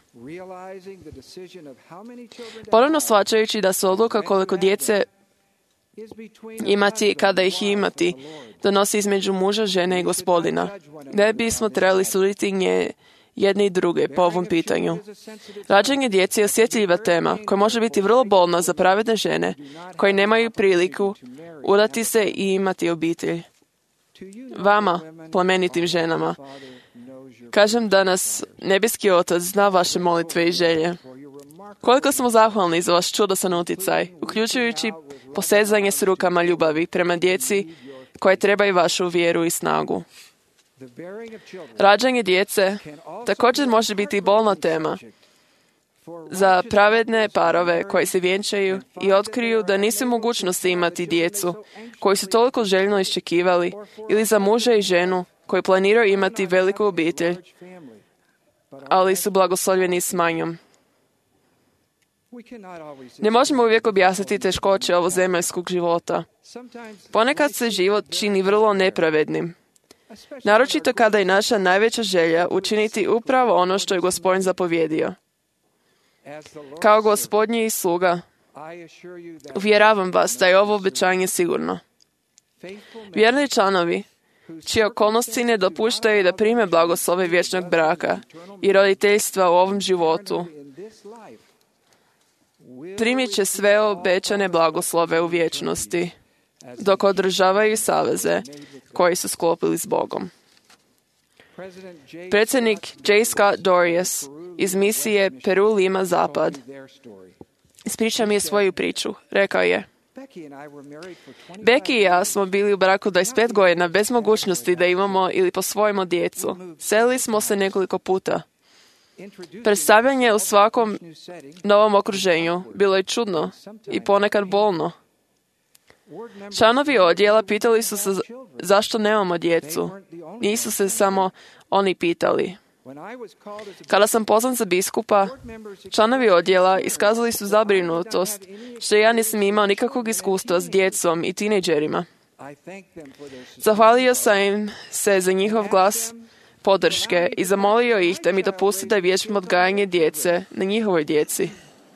ponovno shvaćajući da se odluka koliko djece imati kada ih imati donosi između muža, žene i Gospodina. Ne bismo trebali suditi jedni i druge po ovom pitanju. Rađanje djece je osjetljiva tema koja može biti vrlo bolna za pravedne žene koje nemaju priliku udati se i imati obitelj. Vama, plemenitim ženama, kažem da nas nebeski Otac zna vaše molitve i želje. Koliko smo zahvalni za vaš čudosan utjecaj, uključujući posezanje s rukama ljubavi prema djeci koje trebaju vašu vjeru i snagu. Rađanje djece također može biti bolna tema za pravedne parove koji se vjenčaju i otkriju da nisu mogućnosti imati djecu koji su toliko željno iščekivali, ili za muža i ženu koji planiraju imati veliku obitelj, ali su blagoslovljeni s manjom. Ne možemo uvijek objasniti teškoće ovog zemaljskog života. Ponekad se život čini vrlo nepravednim. Naročito kada je naša najveća želja učiniti upravo ono što je Gospodin zapovjedio. Kao Gospodnji sluga, uvjeravam vas da je ovo obećanje sigurno. Vjerni članovi, čije okolnosti ne dopuštaju da prime blagoslove vječnog braka i roditeljstva u ovom životu, primit će sve obećane blagoslove u vječnosti, dok održavaju saveze koji su sklopili s Bogom. Predsjednik J. Scott Dorius iz misije Peru Lima Zapad ispričao mi je svoju priču. Rekao je, Becky i ja smo bili u braku 25 godina bez mogućnosti da imamo ili posvojimo djecu. Selili smo se nekoliko puta. Predstavljanje u svakom novom okruženju bilo je čudno i ponekad bolno. Članovi odjela pitali su se zašto nemamo djecu. Nisu se samo oni pitali. Kada sam pozvan za biskupa, članovi odjela iskazali su zabrinutost što ja nisam imao nikakvog iskustva s djecom i tinejdžerima. Zahvalio sam im se za njihov glas podrške i zamolio ih da mi dopuste da vječim odgajanje djece na njihovoj djeci.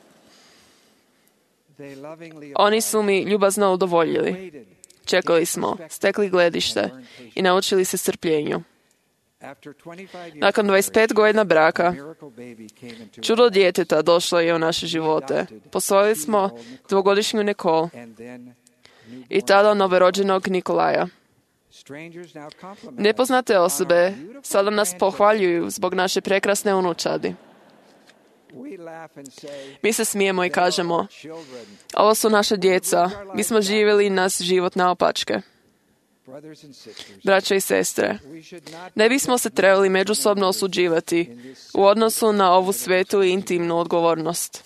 Oni su mi ljubazno udovoljili. Čekali smo, stekli gledište i naučili se strpljenju. Nakon 25 godina braka, čudo djeteta došlo je u naše živote. Posvojili smo dvogodišnju Nicole i tada novorođenog Nikolaja. Nepoznate osobe sada nas pohvaljuju zbog naše prekrasne unučadi. Mi se smijemo i kažemo, ovo su naše djeca, mi smo živjeli naš život naopačke. Braće i sestre, ne bismo se trebali međusobno osuđivati u odnosu na ovu svetu i intimnu odgovornost.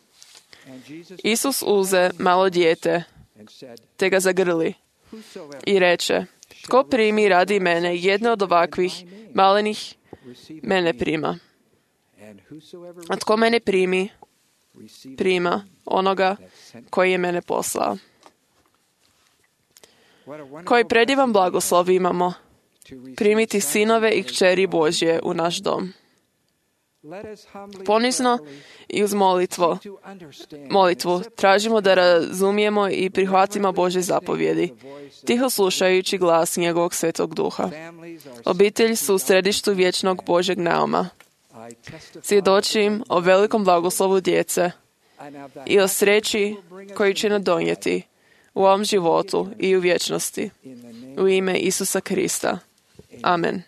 Isus uze malo dijete, te ga zagrli i reče, tko primi radi mene jedne od ovakvih malenih, mene prima. A tko mene primi, prima onoga koji je mene poslao. Koji predivan blagoslov imamo primiti sinove i kćeri Božje u naš dom. Ponizno i uz molitvu tražimo da razumijemo i prihvatimo Božje zapovjedi, tiho slušajući glas njegovog Svetog Duha. Obitelj su u središtu vječnog Božjeg nauma. Svjedočim o velikom blagoslovu djece i o sreći koju će nam donijeti u ovom životu i u vječnosti. U ime Isusa Krista. Amen.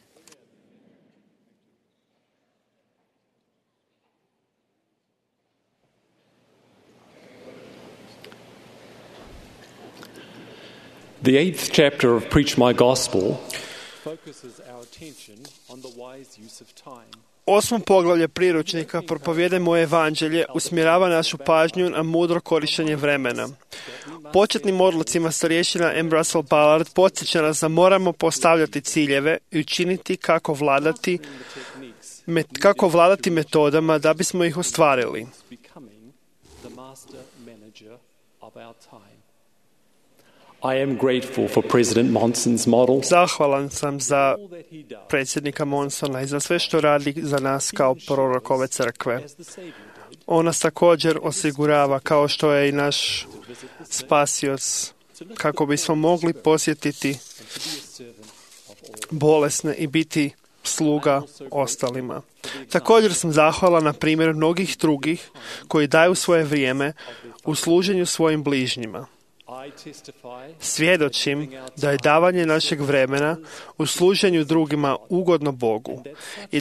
The 8th chapter of Preach My Gospel focuses our attention on the wise use of time. 8. poglavlje priručnika Propovijedaj moje evanđelje usmjerava našu pažnju na mudro korištenje vremena. Početnim odlocima starješina M. Russell Ballard podsjeća nas da moramo postavljati ciljeve i učiniti kako vladati metodama da bismo ih ostvarili. I am grateful for President Monson's model. Zahvalan sam za predsjednika Monsona i za sve što radi za nas kao prorok ove crkve. On nas također osigurava kao što je i naš spasioc, kako bismo mogli posjetiti bolesne i biti sluga ostalima. Također sam zahvalan na primjer mnogih drugih koji daju svoje vrijeme u služenju svojim bližnjima. Svjedočim da je davanje našeg vremena u služenju drugima ugodno Bogu i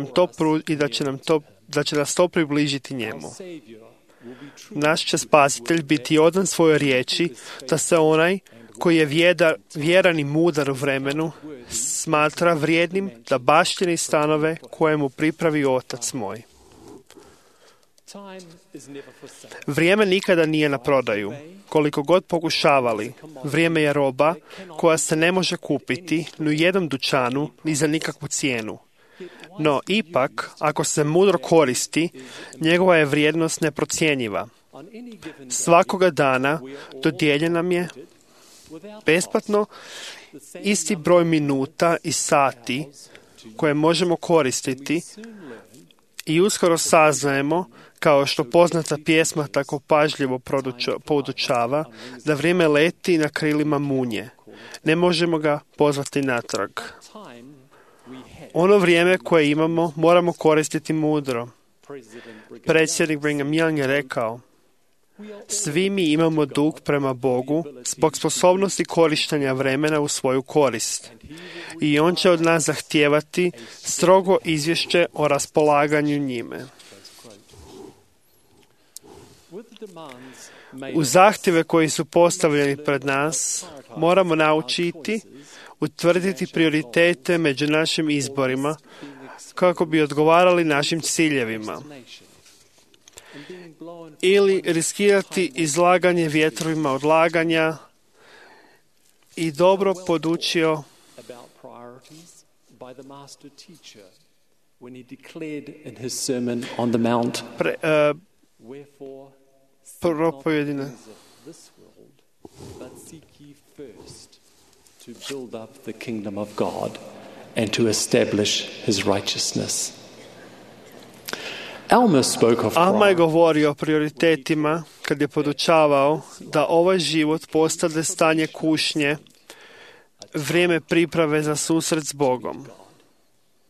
da će nas to približiti njemu. Naš će spasitelj biti odan svojoj riječi da se onaj koji je vjeran i mudar u vremenu smatra vrijednim da baštini stanove koje mu pripravi Otac moj. Vrijeme nikada nije na prodaju. Koliko god pokušavali, vrijeme je roba koja se ne može kupiti ni u jednom dućanu ni za nikakvu cijenu. No ipak, ako se mudro koristi, njegova je vrijednost neprocjenjiva. Svakoga dana dodijeljen nam je besplatno isti broj minuta i sati koje možemo koristiti i uskoro saznajemo, kao što poznata pjesma tako pažljivo podučava, da vrijeme leti na krilima munje. Ne možemo ga pozvati natrag. Ono vrijeme koje imamo moramo koristiti mudro. Predsjednik Brigham Young je rekao, svi mi imamo dug prema Bogu zbog sposobnosti korištenja vremena u svoju korist. I on će od nas zahtijevati strogo izvješće o raspolaganju njime. U zahtjeve koji su postavljeni pred nas moramo naučiti utvrditi prioritete među našim izborima kako bi odgovarali našim ciljevima. Ili riskirati izlaganje vjetrovima odlaganja i dobro podučio propovedina. To build up the kingdom of God and to establish his righteousness. Alma je govorio o prioritetima kad je podučavao da ovaj život postade stanje kušnje, vrijeme priprave za susret s Bogom.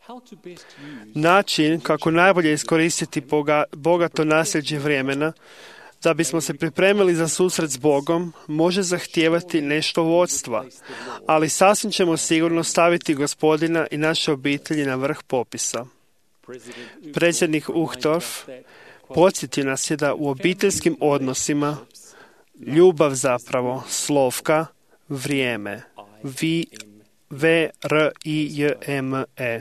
Način kako najbolje iskoristiti bogato nasljeđe vremena da bismo se pripremili za susret s Bogom može zahtijevati nešto vodstva, ali sasvim ćemo sigurno staviti Gospodina i naše obitelji na vrh popisa. Predsjednik Uchtdorf podsjeti nas je da u obiteljskim odnosima ljubav zapravo slovka vrijeme. V-R-I-J-M-E.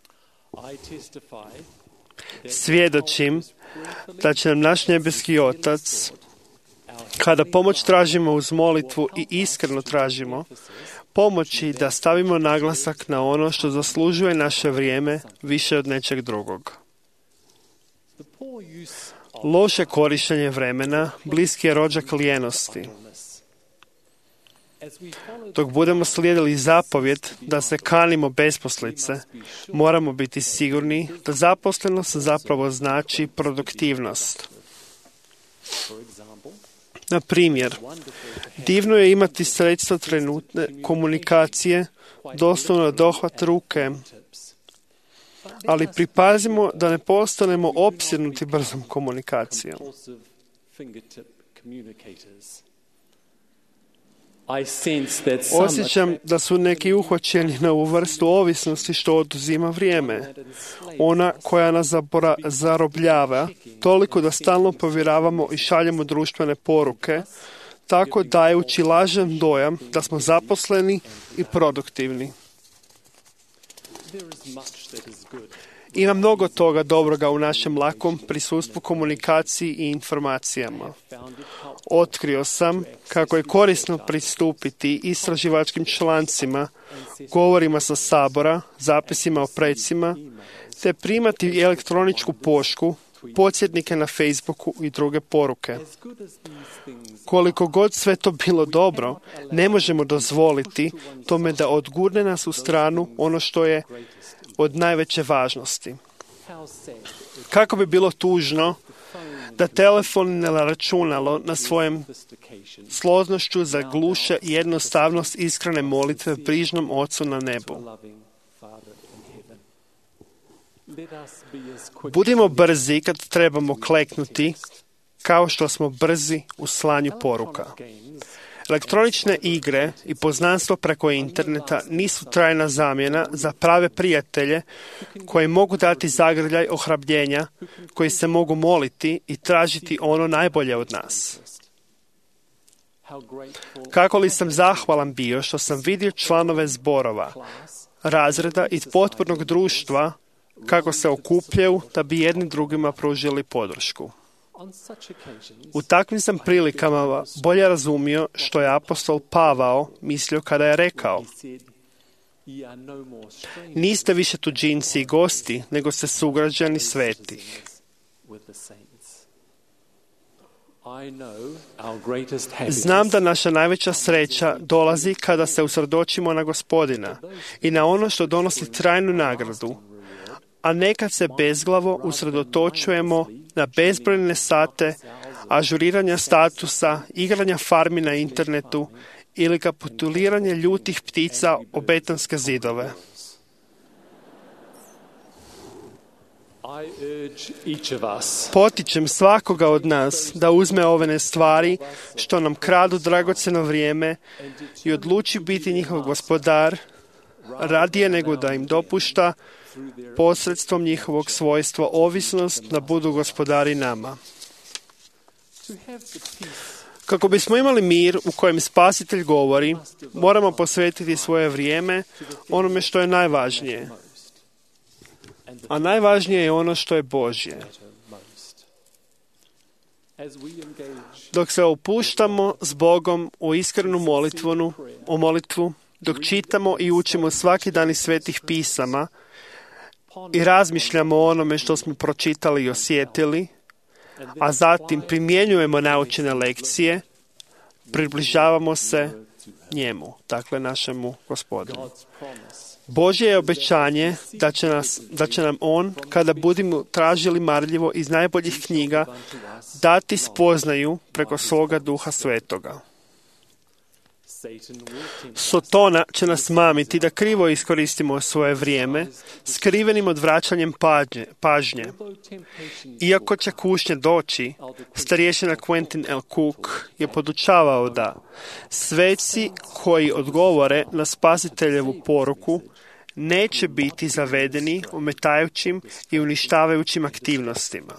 Svjedočim da će nam naš nebeski Otac, kada pomoć tražimo uz molitvu i iskreno tražimo, pomoći da stavimo naglasak na ono što zaslužuje naše vrijeme više od nečeg drugog. Loše korištenje vremena bliski je rođak lijenosti. Dok budemo slijedili zapovjed da se kanimo besposlice, moramo biti sigurni da zaposlenost zapravo znači produktivnost. Na primjer, divno je imati sredstvo trenutne komunikacije, doslovno dohvat ruke, ali pripazimo da ne postanemo opsjednuti brzom komunikacijom. Osjećam da su neki uhvaćeni na ovu vrstu ovisnosti što oduzima vrijeme. Ona koja nas zarobljava toliko da stalno povjeravamo i šaljemo društvene poruke, tako dajući lažan dojam da smo zaposleni i produktivni. Ima mnogo toga dobroga u našem lakom prisustvu, komunikaciji i informacijama. Otkrio sam kako je korisno pristupiti istraživačkim člancima, govorima sa sabora, zapisima o precima, te primati elektroničku pošku, podsjetnike na Facebooku i druge poruke. Koliko god sve to bilo dobro, ne možemo dozvoliti tome da odgurne nas u stranu ono što je od najveće važnosti. Kako bi bilo tužno da telefon ili računalo na svojem složnošću zagluše jednostavnost iskrene molitve brižnom Ocu na nebu. Budimo brzi kad trebamo kleknuti, kao što smo brzi u slanju poruka. Elektronične igre i poznanstvo preko interneta nisu trajna zamjena za prave prijatelje koji mogu dati zagrljaj ohrabljenja, koji se mogu moliti i tražiti ono najbolje od nas. Kako li sam zahvalan bio što sam vidio članove zborova, razreda i potpornog društva kako se okupljaju da bi jedni drugima pružili podršku. U takvim sam prilikama bolje razumio što je apostol Pavao mislio kada je rekao: niste više tuđinci i gosti, nego ste sugrađani svetih. Znam da naša najveća sreća dolazi kada se usredočimo na Gospodina i na ono što donosi trajnu nagradu, a nekad se bezglavo usredotočujemo na bezbrojne sate ažuriranja statusa, igranja farmi na internetu ili kapituliranje ljutih ptica o betonske zidove. Potičem svakoga od nas da uzme ove stvari što nam kradu dragocjeno vrijeme i odluči biti njihov gospodar radije nego da im dopušta posredstvom njihovog svojstva ovisnost da budu gospodari nama. Kako bismo imali mir u kojem Spasitelj govori, moramo posvetiti svoje vrijeme onome što je najvažnije. A najvažnije je ono što je Božje. Dok se opuštamo s Bogom u iskrenu molitvu, dok čitamo i učimo svaki dan iz svetih pisama i razmišljamo o onome što smo pročitali i osjetili, a zatim primjenjujemo naučene lekcije, približavamo se njemu, dakle našemu Gospodinu. Božje je obećanje da će nam On, kada budemo tražili marljivo iz najboljih knjiga, dati spoznaju preko svoga Duha Svetoga. Sotona će nas mamiti da krivo iskoristimo svoje vrijeme, skrivenim odvraćanjem pažnje. Iako će kušnje doći, starješina Quentin L. Cook je podučavao da sveci koji odgovore na Spasiteljevu poruku neće biti zavedeni ometajućim i uništavajućim aktivnostima.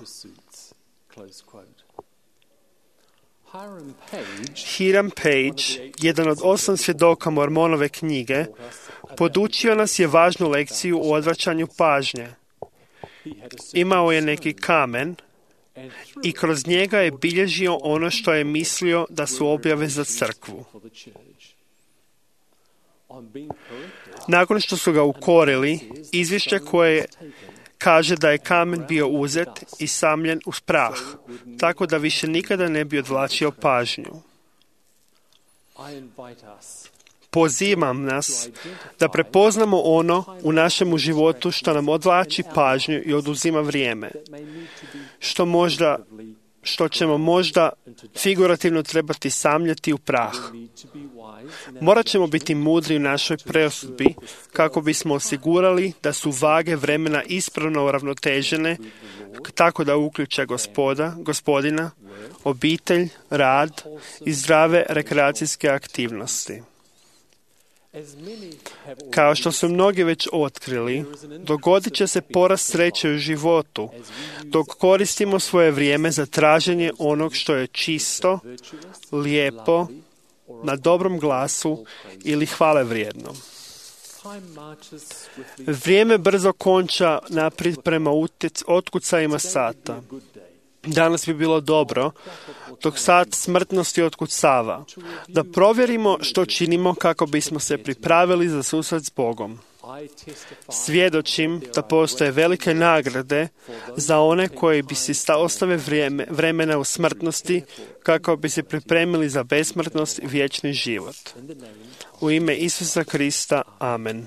Hiram Page, jedan od 8 svjedoka Mormonove knjige, podučio nas je važnu lekciju u odvraćanju pažnje. Imao je neki kamen i kroz njega je bilježio ono što je mislio da su objave za crkvu. Nakon što su ga ukorili, izvješće koje kaže da je kamen bio uzet i samljen u prah, tako da više nikada ne bi odvlačio pažnju. Pozivam nas da prepoznamo ono u našemu životu što nam odvlači pažnju i oduzima vrijeme, što ćemo možda figurativno trebati samljati u prah. Morat ćemo biti mudri u našoj presudbi kako bismo osigurali da su vage vremena ispravno uravnotežene, tako da uključe gospodina, obitelj, rad i zdrave rekreacijske aktivnosti. Kao što su mnogi već otkrili, dogodit će se porast sreće u životu, dok koristimo svoje vrijeme za traženje onog što je čisto, lijepo, na dobrom glasu ili hvale vrijedno. Vrijeme brzo konča naprijed prema otkucajima sata. Danas bi bilo dobro, dok sat smrtnosti otkucava, da provjerimo što činimo kako bismo se pripravili za susret s Bogom. Svjedočim da postoje velike nagrade za one koji bi si ostave vremena u smrtnosti kako bi se pripremili za besmrtnost i vječni život. U ime Isusa Krista, amen.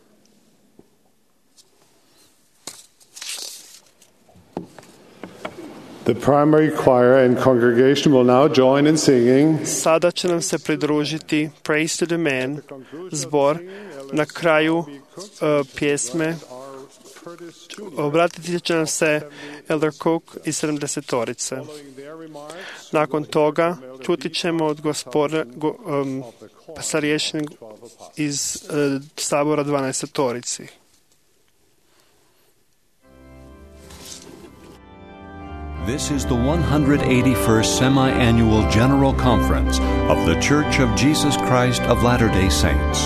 The primary choir and congregation will now join in singing. Sada će nam se pridružiti Praise to the Man, zbor. Na kraju pjesme obratiti će nam se Elder Cook i 70-torice. Nakon toga čuti ćemo od starješine iz sabora 12-torici. This is the 181st Semi-Annual General Conference of The Church of Jesus Christ of Latter-day Saints.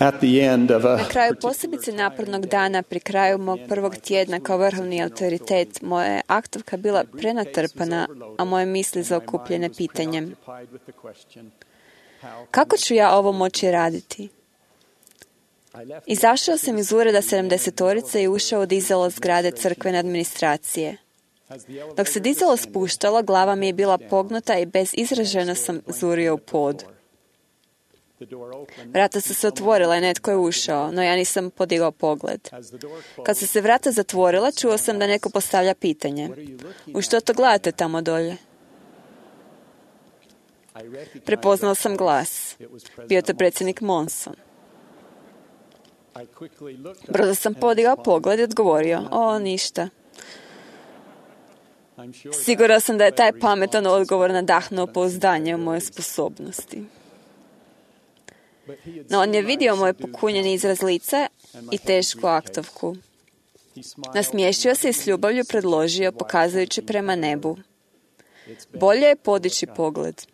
at the end of a Na kraju posebice napornog dana, pri kraju mog prvog tjedna kao vrhovni autoritet, moja je aktovka bila prenatrpana, a moje misli zaokupljene pitanjem: kako ću ja ovo moći raditi? Izašao sam iz ureda 70-orice i ušao u dizalo zgrade crkvene administracije. Dok se dizalo spuštalo, glava mi je bila pognuta i bezizraženo sam zurio u pod. Vrata su se otvorila i netko je ušao, no ja nisam podigao pogled. Kad su se vrata zatvorila, čuo sam da neko postavlja pitanje: u što to gledate tamo dolje? Prepoznao sam glas. Bio to predsjednik Monson. Brzo sam podigao pogled i odgovorio: o, ništa. Siguran sam da je taj pametan odgovor nadahnuo pouzdanje u moje sposobnosti. No on je vidio moj pokunjeni izraz lica i tešku aktovku. Nasmiješio se i s ljubavlju predložio, pokazujući prema nebu: bolje je podići pogled.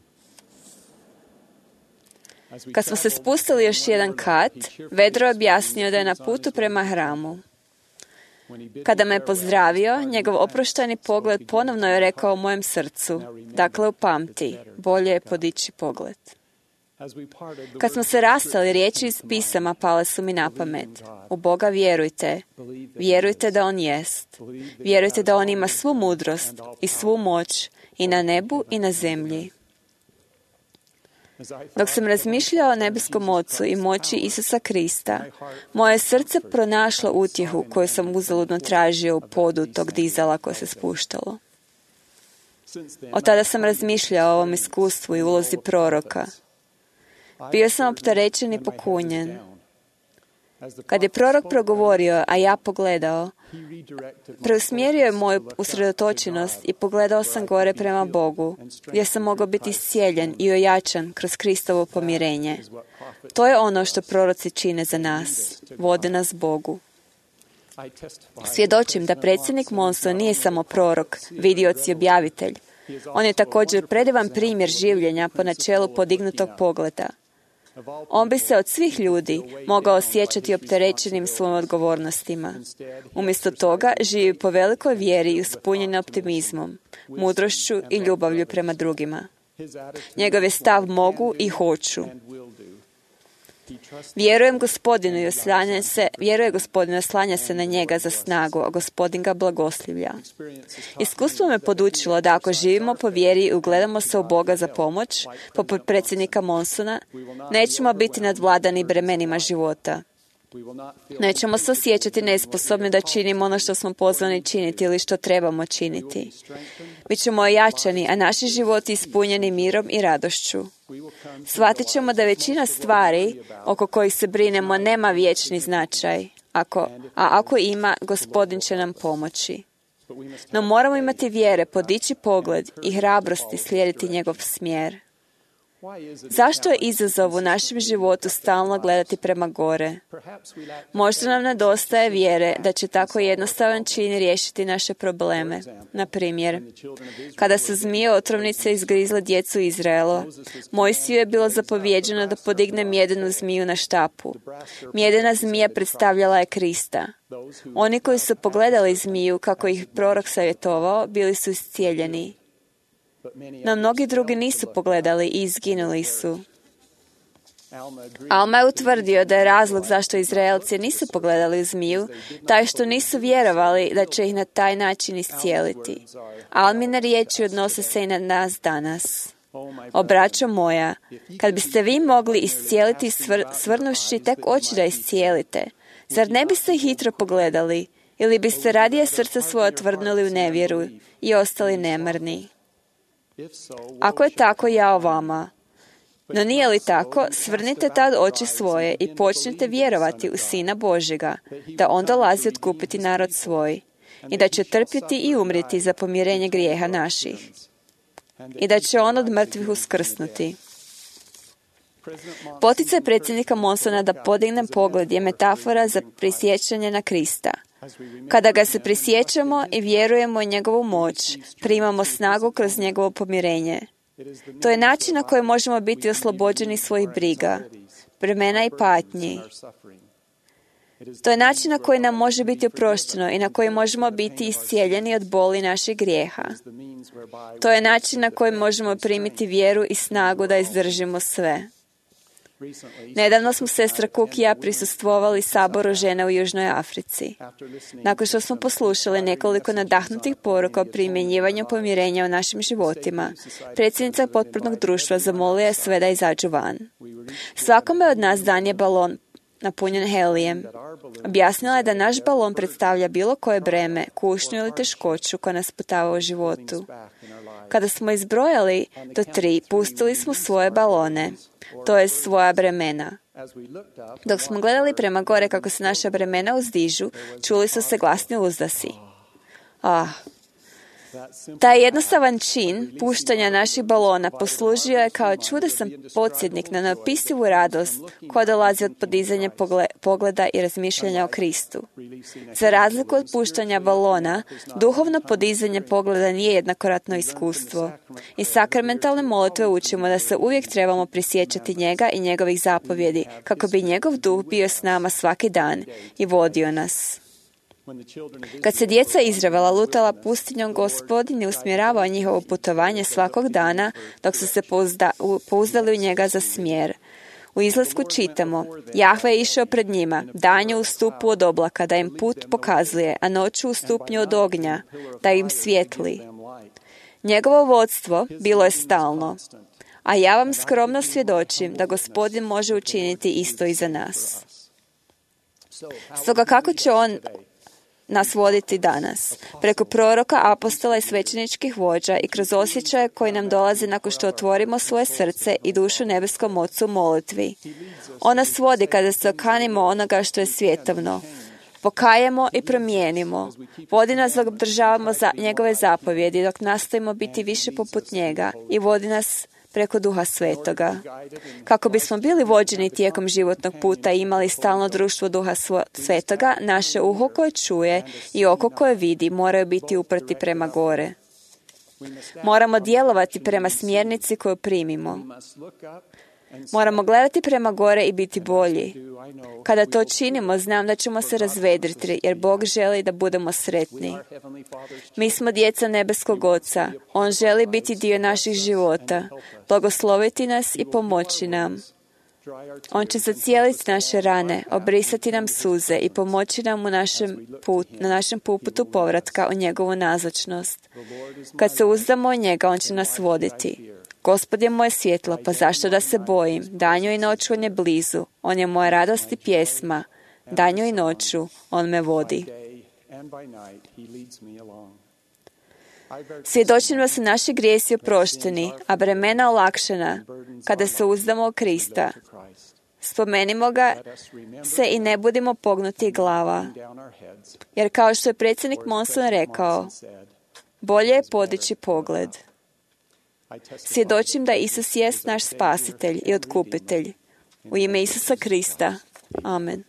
Kad smo se spustili još jedan kat, Vedro je objasnio da je na putu prema hramu. Kada me je pozdravio, njegov oprošteni pogled ponovno je rekao mojem srcu: dakle, upamti, bolje je podići pogled. Kad smo se rastali, riječi iz pisama pale su mi na pamet: u Boga vjerujte, vjerujte da On jest, vjerujte da On ima svu mudrost i svu moć i na nebu i na zemlji. Dok sam razmišljao o nebeskom Ocu i moći Isusa Krista, moje srce pronašlo utjehu koju sam uzaludno tražio u podu tog dizala koje se spuštalo. Od tada sam razmišljao o ovom iskustvu i ulozi proroka. Bio sam opterećen i pokunjen. Kad je prorok progovorio, a ja pogledao, preusmjerio je moju usredotočenost i pogledao sam gore prema Bogu, gdje sam mogao biti iscijeljen i ojačan kroz Kristovo pomirenje. To je ono što proroci čine za nas, vode nas Bogu. Svjedočim da predsjednik Monson nije samo prorok, vidioc i objavitelj. On je također predivan primjer življenja po načelu podignutog pogleda. On bi se od svih ljudi mogao osjećati opterećenim svojim odgovornostima. Umjesto toga živi po velikoj vjeri i ispunjen optimizmom, mudrošću i ljubavlju prema drugima. Njegov je stav mogu i hoću. Vjeruje Gospodinu i oslanja se na njega za snagu, a Gospodin ga blagoslivlja. Iskustvo me podučilo da ako živimo po vjeri i ugledamo se u Boga za pomoć, poput predsjednika Monsona, nećemo biti nadvladani bremenima života. Nećemo se osjećati nesposobni da činimo ono što smo pozvani činiti ili što trebamo činiti. Bićemo ojačani, a naši životi ispunjeni mirom i radošću. Shvatit ćemo da većina stvari oko kojih se brinemo nema vječni značaj, a ako ima, Gospodin će nam pomoći. No moramo imati vjere, podići pogled i hrabrosti slijediti njegov smjer. Zašto je izazov u našem životu stalno gledati prema gore? Možda nam nedostaje vjere da će tako jednostavan čin riješiti naše probleme. Na primjer, kada su zmije otrovnice izgrizle djecu Izraela, Mojsiju je bilo zapovjeđeno da podigne mjedenu zmiju na štapu. Mjedena zmija predstavljala je Krista. Oni koji su pogledali zmiju kako ih prorok savjetovao, bili su iscijeljeni. No mnogi drugi nisu pogledali i izginuli su. Alma je utvrdio da je razlog zašto Izraelci nisu pogledali u zmiju taj što nisu vjerovali da će ih na taj način iscijeliti. Almine riječi odnose se i na nas danas. O braćo moja, kad biste vi mogli iscijeliti svrnuši tek oči da iscijelite, zar ne biste hitro pogledali ili biste radije srce svoje otvrdnuli u nevjeru i ostali nemarni? Ako je tako, ja o vama. No nije li tako, svrnite tad oči svoje i počnite vjerovati u Sina Božjega, da On dolazi otkupiti narod svoj i da će trpjeti i umriti za pomirenje grijeha naših i da će On od mrtvih uskrsnuti. Poticaj predsjednika Monsona da podignem pogled je metafora za prisjećanje na Krista. Kada ga se prisjećamo i vjerujemo u njegovu moć, primamo snagu kroz njegovo pomirenje. To je način na koji možemo biti oslobođeni svojih briga, bremena i patnji. To je način na koji nam može biti oprošteno i na koji možemo biti iscijeljeni od boli naših grijeha. To je način na koji možemo primiti vjeru i snagu da izdržimo sve. Nedavno smo sestra Cook i ja prisustvovali saboru žena u Južnoj Africi. Nakon što smo poslušali nekoliko nadahnutih poruka o primjenjivanju pomirenja u našim životima, predsjednica potpornog društva zamolila je sve da izađu van. Svakome od nas dan je balon napunjen helijem. Objasnila je da naš balon predstavlja bilo koje breme, kušnju ili teškoću koja nas sputava u životu. Kada smo izbrojali do 3, pustili smo svoje balone, to je svoja bremena. Dok smo gledali prema gore kako se naša bremena uzdižu, čuli su se glasni uzdasi. Taj jednostavan čin puštanja naših balona poslužio je kao čudesan podsjetnik na neopisivu radost koja dolazi od podizanja pogleda i razmišljanja o Kristu. Za razliku od puštanja balona, duhovno podizanje pogleda nije jednakoratno iskustvo. Iz sakramentalne molitve učimo da se uvijek trebamo prisjećati njega i njegovih zapovjedi, kako bi njegov duh bio s nama svaki dan i vodio nas. Kad se djeca Izraela lutala pustinjom, Gospodin je usmjeravao njihovo putovanje svakog dana dok su se pouzdali u njega za smjer. U izlasku čitamo: Jahve je išao pred njima, danju u stupu od oblaka da im put pokazuje, a noću u stupnju od ognja da im svijetli. Njegovo vodstvo bilo je stalno, a ja vam skromno svjedočim da Gospodin može učiniti isto i za nas. Stoga kako će on nas voditi danas? Preko proroka, apostola i svećeničkih vođa i kroz osjećaje koji nam dolaze nakon što otvorimo svoje srce i dušu nebeskom Ocu u molitvi. On nas vodi kada se okanimo onoga što je svjetovno. Pokajemo i promijenimo. Vodi nas dok obdržavamo njegove zapovjedi, dok nastojimo biti više poput njega i vodi nas preko Duha Svetoga. Kako bismo bili vođeni tijekom životnog puta i imali stalno društvo Duha Svetoga, naše uho koje čuje i oko koje vidi moraju biti uprti prema gore. Moramo djelovati prema smjernici koju primimo. Moramo gledati prema gore i biti bolji. Kada to činimo, znam da ćemo se razvedriti, jer Bog želi da budemo sretni. Mi smo djeca nebeskog Oca. On želi biti dio naših života, blagosloviti nas i pomoći nam. On će zacijeliti naše rane, obrisati nam suze i pomoći nam na našem putu povratka u njegovu nazočnost. Kad se uzdamo u njega, on će nas voditi. Gospod je moje svjetlo, pa zašto da se bojim? Danju i noću on je blizu. On je moja radost i pjesma. Danju i noću on me vodi. Svjedočim da su naši grijesi oprošteni, a bremena olakšana kada se uzdamo u Krista. Spomenimo ga se i ne budimo pognuti glava. Jer kao što je predsjednik Monson rekao, bolje je podići pogled. Svjedočim da Isus jest naš spasitelj i otkupitelj. U ime Isusa Krista. Amen.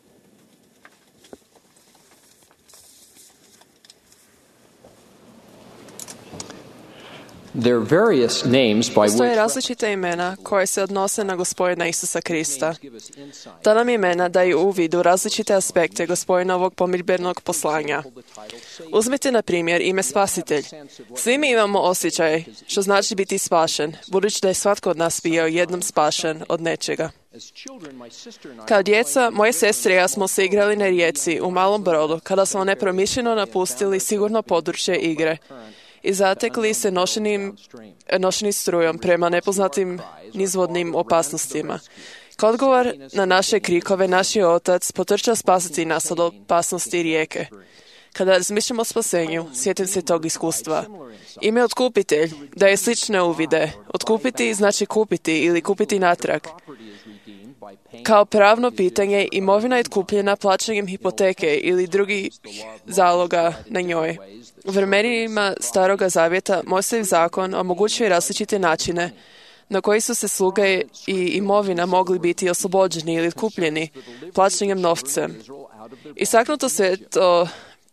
Postoje različite imena koje se odnose na Gospodina Isusa Krista. Ta nam imena daju uvid u različite aspekte Gospodinovog pomirbenog poslanja. Uzmite na primjer ime Spasitelj. Svi mi imamo osjećaj što znači biti spašen, budući da je svatko od nas bio jednom spašen od nečega. Kao djeca, moje sestre i ja smo se igrali na rijeci u malom brodu kada smo nepromišljeno napustili sigurno područje igre i zatekli se nošeni strujom prema nepoznatim nizvodnim opasnostima. Kao odgovor na naše krikove, naš je otac potrčao spasiti nas od opasnosti rijeke. Kada razmišljamo o spasenju, sjetim se tog iskustva. Ime otkupitelj daje slične uvide. Otkupiti znači kupiti ili kupiti natrag. Kao pravno pitanje, imovina je otkupljena plaćanjem hipoteke ili drugih zaloga na njoj. U vremenima Staroga Zavjeta Mojsijev zakon omogućuje različite načine na koji su se sluge i imovina mogli biti oslobođeni ili otkupljeni plaćanjem novcem. Istaknuto se to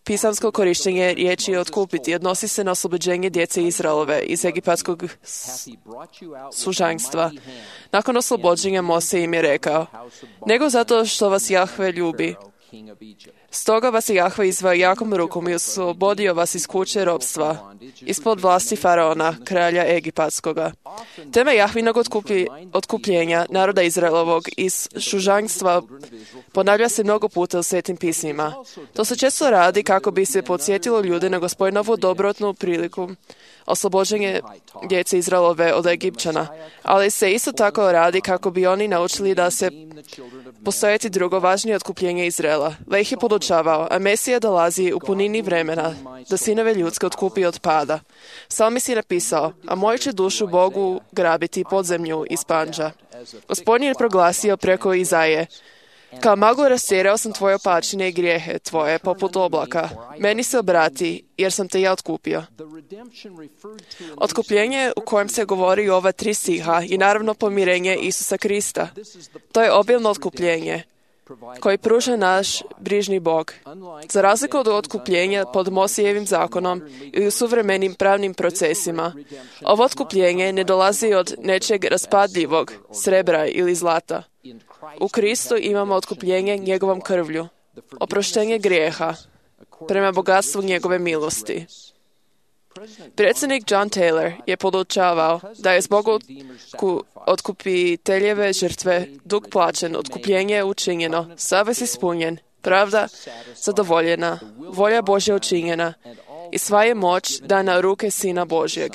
pisamsko korištenje riječi otkupiti odnosi se na oslobođenje djece Izraelove iz egipatskog služanstva. Nakon oslobođenja Mose im je rekao, nego zato što vas Jahve ljubi. Stoga vas je Jahve izveo jakom rukom i oslobodio vas iz kuće ropstva, ispod vlasti Faraona, kralja Egipatskoga. Tema Jahvinog otkupljenja naroda Izraelovog iz služanstva ponavlja se mnogo puta u Svetim pismima. To se često radi kako bi se podsjetilo ljude na Gospodinovu dobrotnu priliku, oslobođenje djece Izraelove od Egipćana, ali se isto tako radi kako bi oni naučili da se postojati drugo važnije otkupljenje Izraela. Leh je podučavao, a Mesija dolazi u punini vremena da sinove ljudske otkupi od pada. Psalmist je napisao, a moju će dušu Bogu grabiti podzemlju iz panđa. Gospodin je proglasio preko Izaje, kao maglu rastjerao sam tvoje opačine i grijehe tvoje poput oblaka. Meni se obrati, jer sam te ja otkupio. Otkupljenje u kojem se govori u ova 3 stiha i naravno pomirenje Isusa Krista. To je obilno otkupljenje koji pruža naš brižni Bog. Za razliku od otkupljenja pod Mosijevim zakonom i u suvremenim pravnim procesima, ovo otkupljenje ne dolazi od nečeg raspadljivog, srebra ili zlata. U Kristu imamo otkupljenje njegovom krvlju, oproštenje grijeha, prema bogatstvu njegove milosti. Predsjednik John Taylor je podučavao da je zbog otkupiteljeve žrtve dug plaćen, otkupljenje učinjeno, savez ispunjen, pravda zadovoljena, volja Božja učinjena i sva je moć dana u ruke Sina Božjeg.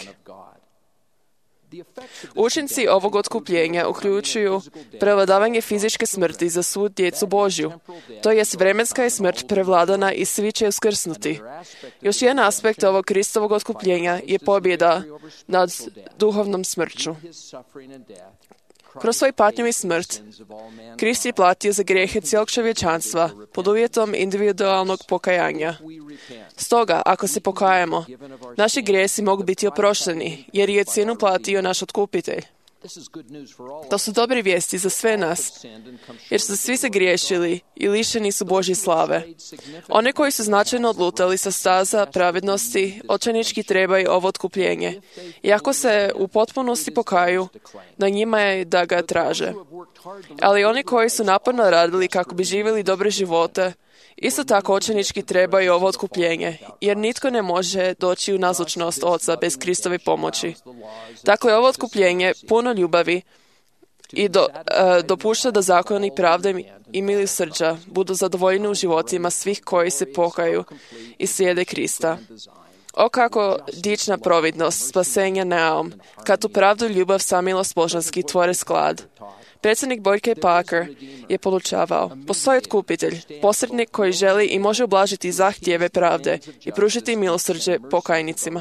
Učinci ovog otkupljenja uključuju prevladavanje fizičke smrti za svu djecu Božju. To jest vremenska je smrt prevladana i svi će uskrsnuti. Još jedan aspekt ovog Kristovog otkupljenja je pobjeda nad duhovnom smrću. Kroz svoj patnju i smrt, Krist je platio za grijehe cijelog čovječanstva pod uvjetom individualnog pokajanja. Stoga, ako se pokajamo, naši grijesi mogu biti oprošteni, jer je cijenu platio naš otkupitelj. To su dobre vijesti za sve nas, jer su svi se griješili i lišeni su Božje slave. One koji su značajno odlutali sa staza pravednosti, očajnički trebaju ovo otkupljenje. I ako se u potpunosti pokaju, na njima je da ga traže. Ali oni koji su naporno radili kako bi živjeli dobre živote, isto tako očajnički trebaju ovo otkupljenje, jer nitko ne može doći u nazočnost Oca bez Kristove pomoći. Dakle, ovo otkupljenje puno ljubavi i dopušta da zakoni pravde i milosrđa budu zadovoljni u životima svih koji se pokaju i slijede Krista. O kako dična providnost, spasenja naum, kad tu pravdu i ljubav samilost božanski tvore sklad. Predsjednik Boyd K. Parker je podučavao, postoji otkupitelj, posrednik koji želi i može ublažiti zahtjeve pravde i pružiti milosrđe pokajnicima.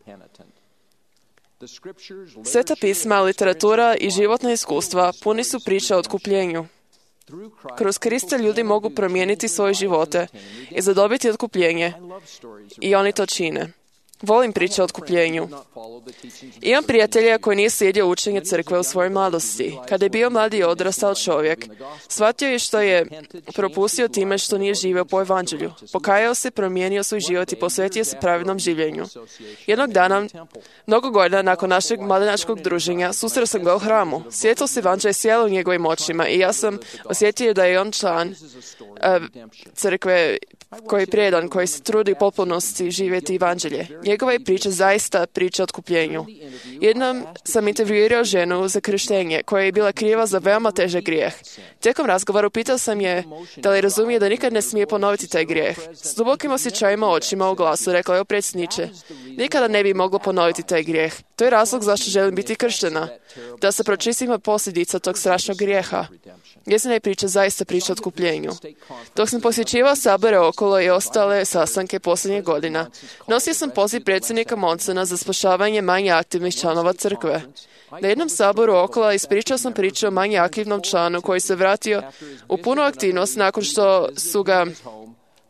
Sveta pisma, literatura i životna iskustva puni su priča o otkupljenju. Kroz Krista ljudi mogu promijeniti svoje živote i zadobiti otkupljenje i oni to čine. Volim priče o otkupljenju. Imam prijatelja koji nije slijedio učenje crkve u svojoj mladosti. Kada je bio mladi i odrastao čovjek, shvatio je što je propustio time što nije živio po evanđelju. Pokajao se, promijenio svoj život i posvetio se pravednom življenju. Jednog dana, mnogo godina nakon našeg mladenačkog druženja, susreo sam ga u hramu. Svjetlo se evanđelja sjelo u njegovim očima i ja sam osjetio da je on član crkve koji je prijedan, koji se trudi u potpunosti živjeti evanđelje. Njegova je priča zaista priča o otkupljenju. Jednom sam intervjuirao ženu za krštenje koja je bila kriva za veoma težak grijeh. Tijekom razgovora pitao sam je da li razumije da nikad ne smije ponoviti taj grijeh. S dubokim osjećajima očima u glasu rekla je: "O predsjedniče, nikada ne bi moglo ponoviti taj grijeh. To je razlog zašto želim biti krštena, da se pročistimo posljedica tog strašnog grijeha." Njezina je priča zaista priča o otkupljenju. Dok sam posjećivao sabore okolo i ostale sastanke posljednjih godina, nosio sam poziv predsjednika Monsona za spašavanje manje aktivnih članova crkve. Na jednom saboru okolo ispričao sam priču o manje aktivnom članu koji se vratio u punu aktivnost nakon što su ga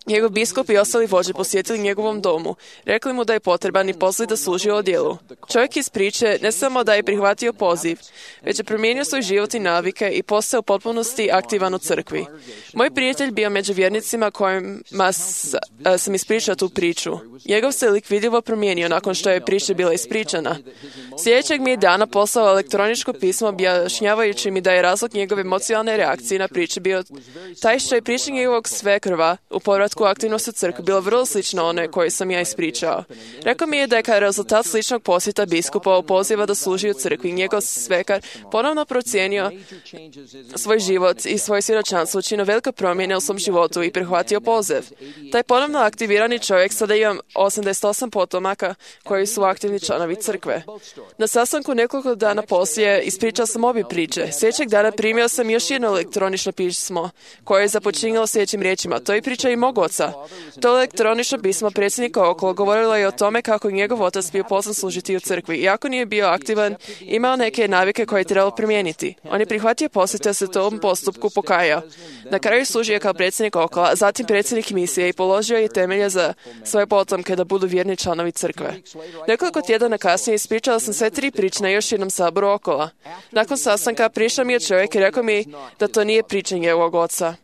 Njegov biskup i ostali vođe posjetili njegovom domu. Rekli mu da je potreban i pozvali da služi u odjelu. Čovjek iz priče ne samo da je prihvatio poziv, već je promijenio svoj život i navike i postao u potpunosti aktivan u crkvi. Moj prijatelj bio među vjernicima kojima sam ispričao tu priču. Njegov se lik vidljivo promijenio nakon što je priča bila ispričana. Sljedećeg mi je dana poslao elektroničko pismo objašnjavajući mi da je razlog njegove emocionalne reakcije na priču bio taj što je priča njegovog svekrva u povratku aktivnosti u crkvi bilo vrlo slično one koje sam ja ispričao. Rekao mi je da je kao rezultat sličnog posjeta biskupa poziva da služi u crkvi, njegov svekar ponovno procijenio svoj život i svoje svjedočanstvo, učinio velike promjene u svom životu i prihvatio poziv. Taj ponovno aktivirani čovjek sada ima 88 potomaka koji su aktivni članovi crkve. Na sastanku nekoliko dana poslije ispričao sam obje priče. Sljedećeg dana primio sam još jedno elektronično pismo koje je započinjalo sljedećim riječima. To je priča i mog oca. To elektronično pismo predsjednika okolo govorilo je o tome kako je njegov otac bio poslan služiti u crkvi. Iako nije bio aktivan, imao neke navike koje je trebalo promijeniti. On je prihvatio posjete se tom postupku pokajao. Na kraju služio kao predsjednik okola, zatim predsjednik misije i položio je temelje za svoje potomke da budu vjerni članovi crkve. Nekoliko tjedana kasnije ispričala sam sve 3 priče na još jednom saboru okola. Nakon sastanka prišao mi je čovjek i rekao mi da to nije priča njegovog oca.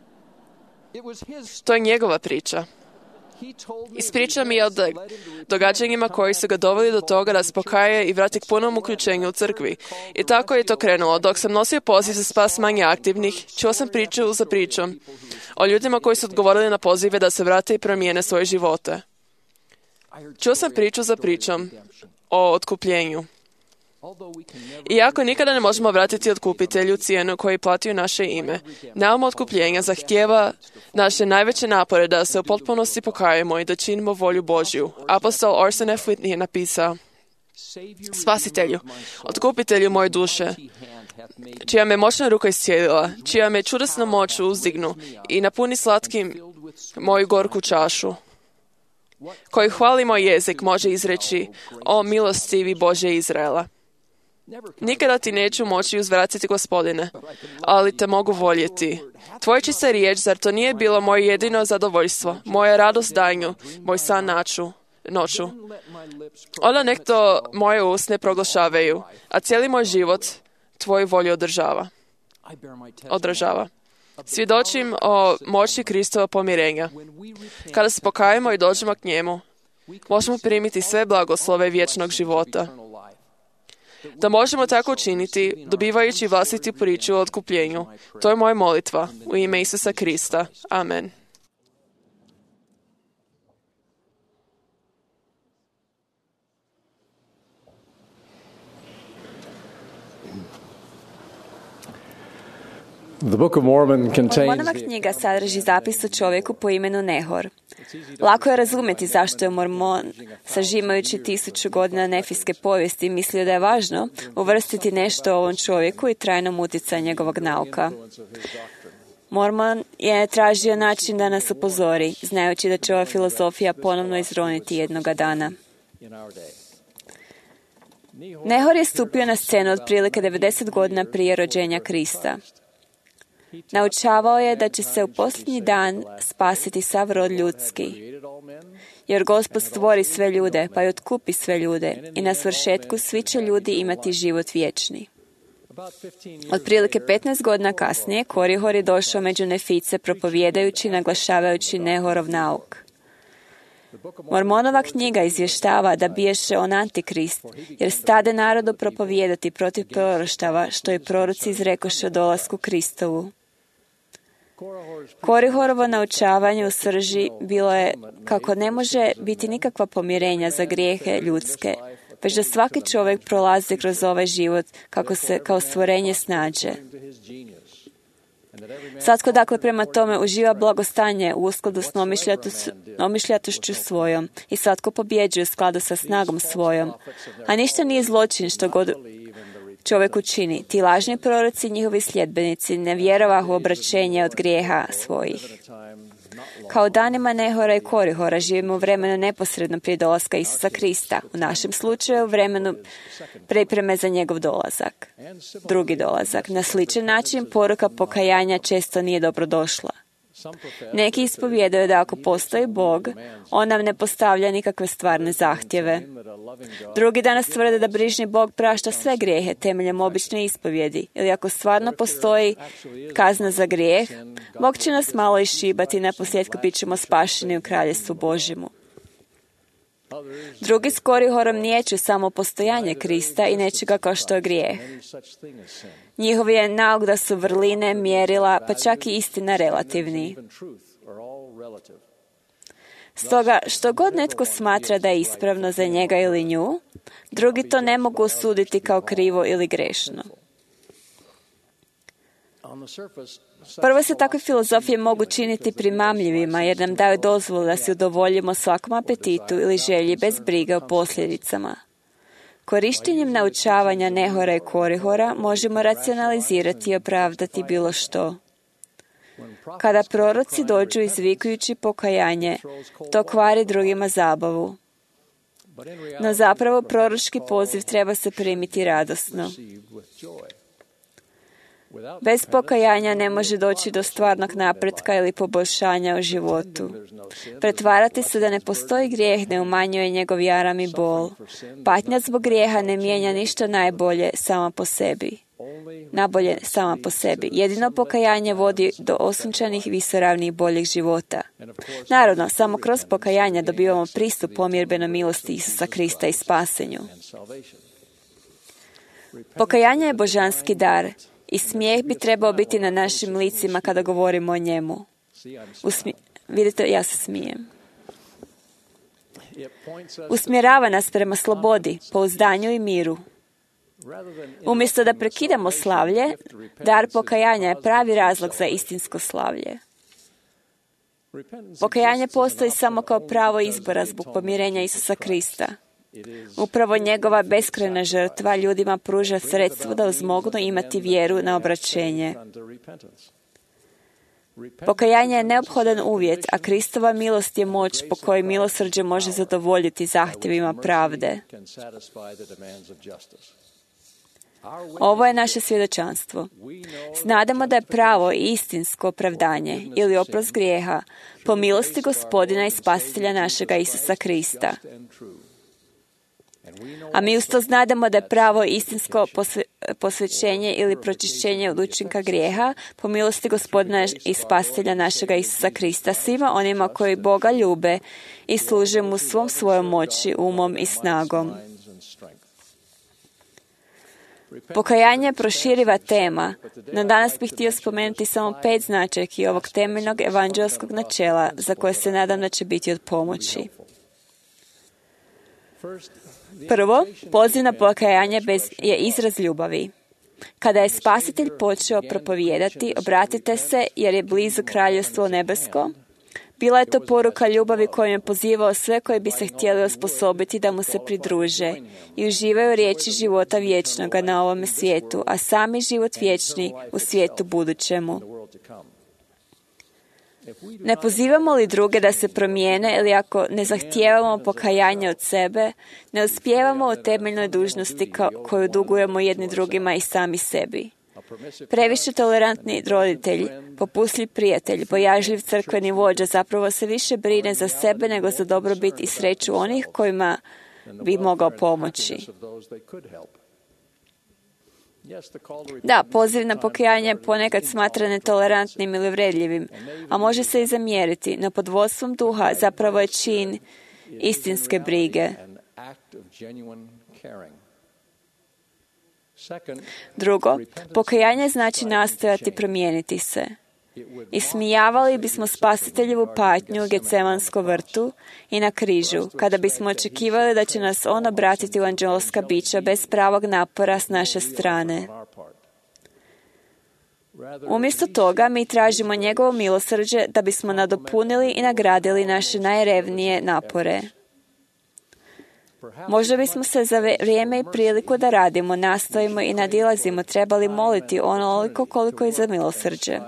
To je njegova priča. Ispričao mi je o događanjima koji su ga doveli do toga da se pokaje i vrati k punom uključenju u crkvi. I tako je to krenulo. Dok sam nosio poziv za spas manje aktivnih, čuo sam priču za pričom o ljudima koji su odgovorili na pozive da se vrate i promijene svoje živote. Čuo sam priču za pričom o otkupljenju. Iako nikada ne možemo vratiti otkupitelju cijenu koju je platio naše ime, naum otkupljenja zahtijeva naše najveće napore da se u potpunosti pokajemo i da činimo volju Božju. Apostol Orson F. Whitney je napisao: Spasitelju, otkupitelju moje duše, čija me moćna ruka iscijelila, čija me čudesna moć uzdignu i napuni slatkim moju gorku čašu, koji hvali moj jezik može izreći: o milostivi Bože Izraela. Nikada ti neću moći uzvratiti, Gospodine, ali te mogu voljeti. Tvoja čista riječ, zar to nije bilo moje jedino zadovoljstvo, moja radost danju, moj san noću? Onda nek to moje usne proglašavaju, a cijeli moj život tvoju volju odražava. Svjedočim o moći Kristova pomirenja. Kada se pokajemo i dođemo k njemu, možemo primiti sve blagoslove vječnog života. Da možemo tako učiniti, dobivajući vlastitu priču o otkupljenju. To je moja molitva u ime Isusa Krista. Amen. Mormonova knjiga sadrži zapis o čovjeku po imenu Nehor. Lako je razumjeti zašto je Mormon, sažimajući 1000 godina nefijske povijesti, mislio da je važno uvrstiti nešto o ovom čovjeku i trajnom utjecaju njegovog nauka. Mormon je tražio način da nas upozori, znajući da će ova filozofija ponovno izroniti jednoga dana. Nehor je stupio na scenu otprilike 90 godina prije rođenja Krista. Naučavao je da će se u posljednji dan spasiti sav rod ljudski, jer Gospod stvori sve ljude, pa i otkupi sve ljude, i na svršetku svi će ljudi imati život vječni. Otprilike 15 godina kasnije, Korihor je došao među Nefice, propovijedajući i naglašavajući Nehorov nauk. Mormonova knjiga izvještava da biješe on antikrist, jer stade narodu propovijedati protiv proroštava, što je proroci izrekoše o dolasku Kristovu. Korihorovo naučavanje u srži bilo je kako ne može biti nikakva pomirenja za grijehe ljudske, već da svaki čovjek prolazi kroz ovaj život kako se kao stvorenje snađe. Svatko dakle prema tome uživa blagostanje u uskladu s nomišljatošću svojom i svatko pobjeđuje u skladu sa snagom svojom, a ništa nije zločin što god čovjek učini. Ti lažni proroci i njihovi sljedbenici ne vjerovahu obraćenje od grijeha svojih. Kao danima Nehora i Korihora živimo u vremenu neposredno prije dolaska Isusa Krista. U našem slučaju u vremenu pripreme za njegov dolazak. Drugi dolazak. Na sličan način poruka pokajanja često nije dobro došla. Neki ispovijedaju da ako postoji Bog, on nam ne postavlja nikakve stvarne zahtjeve. Drugi danas tvrde da brižni Bog prašta sve grijehe temeljem obične ispovjedi, ili ako stvarno postoji kazna za grijeh, Bog će nas malo išibati i naposljetku bit ćemo spašeni u kraljestvu Božjemu. Drugi s korihorom niječu samo postojanje Krista i nečega kao što je grijeh. Njihov je nauk da su vrline, mjerila, pa čak i istina relativni. Stoga, što god netko smatra da je ispravno za njega ili nju, drugi to ne mogu osuditi kao krivo ili grešno. Prvo se takve filozofije mogu činiti primamljivima jer nam daju dozvolu da se udovoljimo svakom apetitu ili želji bez brige o posljedicama. Korištenjem naučavanja nehora i korihora možemo racionalizirati i opravdati bilo što. Kada proroci dođu izvikujući pokajanje, to kvari drugima zabavu. No zapravo proročki poziv treba se primiti radosno. Bez pokajanja ne može doći do stvarnog napretka ili poboljšanja u životu. Pretvarati se da ne postoji grijeh ne umanjuje njegov jaram i bol. Patnja zbog grijeha ne mijenja ništa nabolje sama po sebi. Jedino pokajanje vodi do osunčanih visoravnih boljeg života. Naravno, samo kroz pokajanja dobivamo pristup pomirbenoj milosti Isusa Krista i spasenju. Pokajanje je božanski dar. I smijeh bi trebao biti na našim licima kada govorimo o njemu. Vidite, ja se smijem. Usmjerava nas prema slobodi, pouzdanju i miru. Umjesto da prekidamo slavlje, dar pokajanja je pravi razlog za istinsko slavlje. Pokajanje postoji samo kao pravo izbora zbog pomirenja Isusa Krista. Upravo njegova beskrajna žrtva ljudima pruža sredstvo da uzmognu imati vjeru na obraćenje. Pokajanje je neophodan uvjet, a Kristova milost je moć po kojoj milosrđe može zadovoljiti zahtjevima pravde. Ovo je naše svjedočanstvo. Znademo da je pravo i istinsko opravdanje ili oprost grijeha po milosti Gospodina i Spasitelja našega Isusa Krista. A mi usto znademo da je pravo istinsko posvećenje ili pročišćenje od učinka grijeha po milosti Gospodina i Spasitelja našega Isusa Krista svima onima koji Boga ljube i služe mu svom svojom moći, umom i snagom. Pokajanje je proširiva tema, no danas bih htio spomenuti samo 5 značajki ovog temeljnog evanđelskog načela za koje se nadam da će biti od pomoći. Prvo, poziv na pokajanje je izraz ljubavi. Kada je Spasitelj počeo propovijedati, obratite se jer je blizu kraljevstvo nebesko, bila je to poruka ljubavi kojom je pozivao sve koji bi se htjeli osposobiti da mu se pridruže i uživaju riječi života vječnoga na ovome svijetu, a sami život vječni u svijetu budućemu. Ne pozivamo li druge da se promijene ili ako ne zahtijevamo pokajanje od sebe, ne uspijevamo u temeljnoj dužnosti koju dugujemo jedni drugima i sami sebi. Previše tolerantni roditelj, popustljiv prijatelj, bojažljiv crkveni vođa zapravo se više brine za sebe nego za dobrobit i sreću onih kojima bi mogao pomoći. Da, poziv na pokajanje ponekad smatra netolerantnim ili uvredljivim, a može se i zamjeriti, no pod vodstvom duha zapravo je čin istinske brige. Drugo, pokajanje znači nastojati promijeniti se. Ismijavali bismo Spasiteljevu patnju u Getsemanskom vrtu i na križu, kada bismo očekivali da će nas on obratiti u anđelska bića bez pravog napora s naše strane. Umjesto toga, mi tražimo njegovo milosrđe da bismo nadopunili i nagradili naše najrevnije napore. Možda bismo se za vrijeme i priliku da radimo, nastojimo i nadilazimo trebali moliti onoliko koliko i za milosrđe.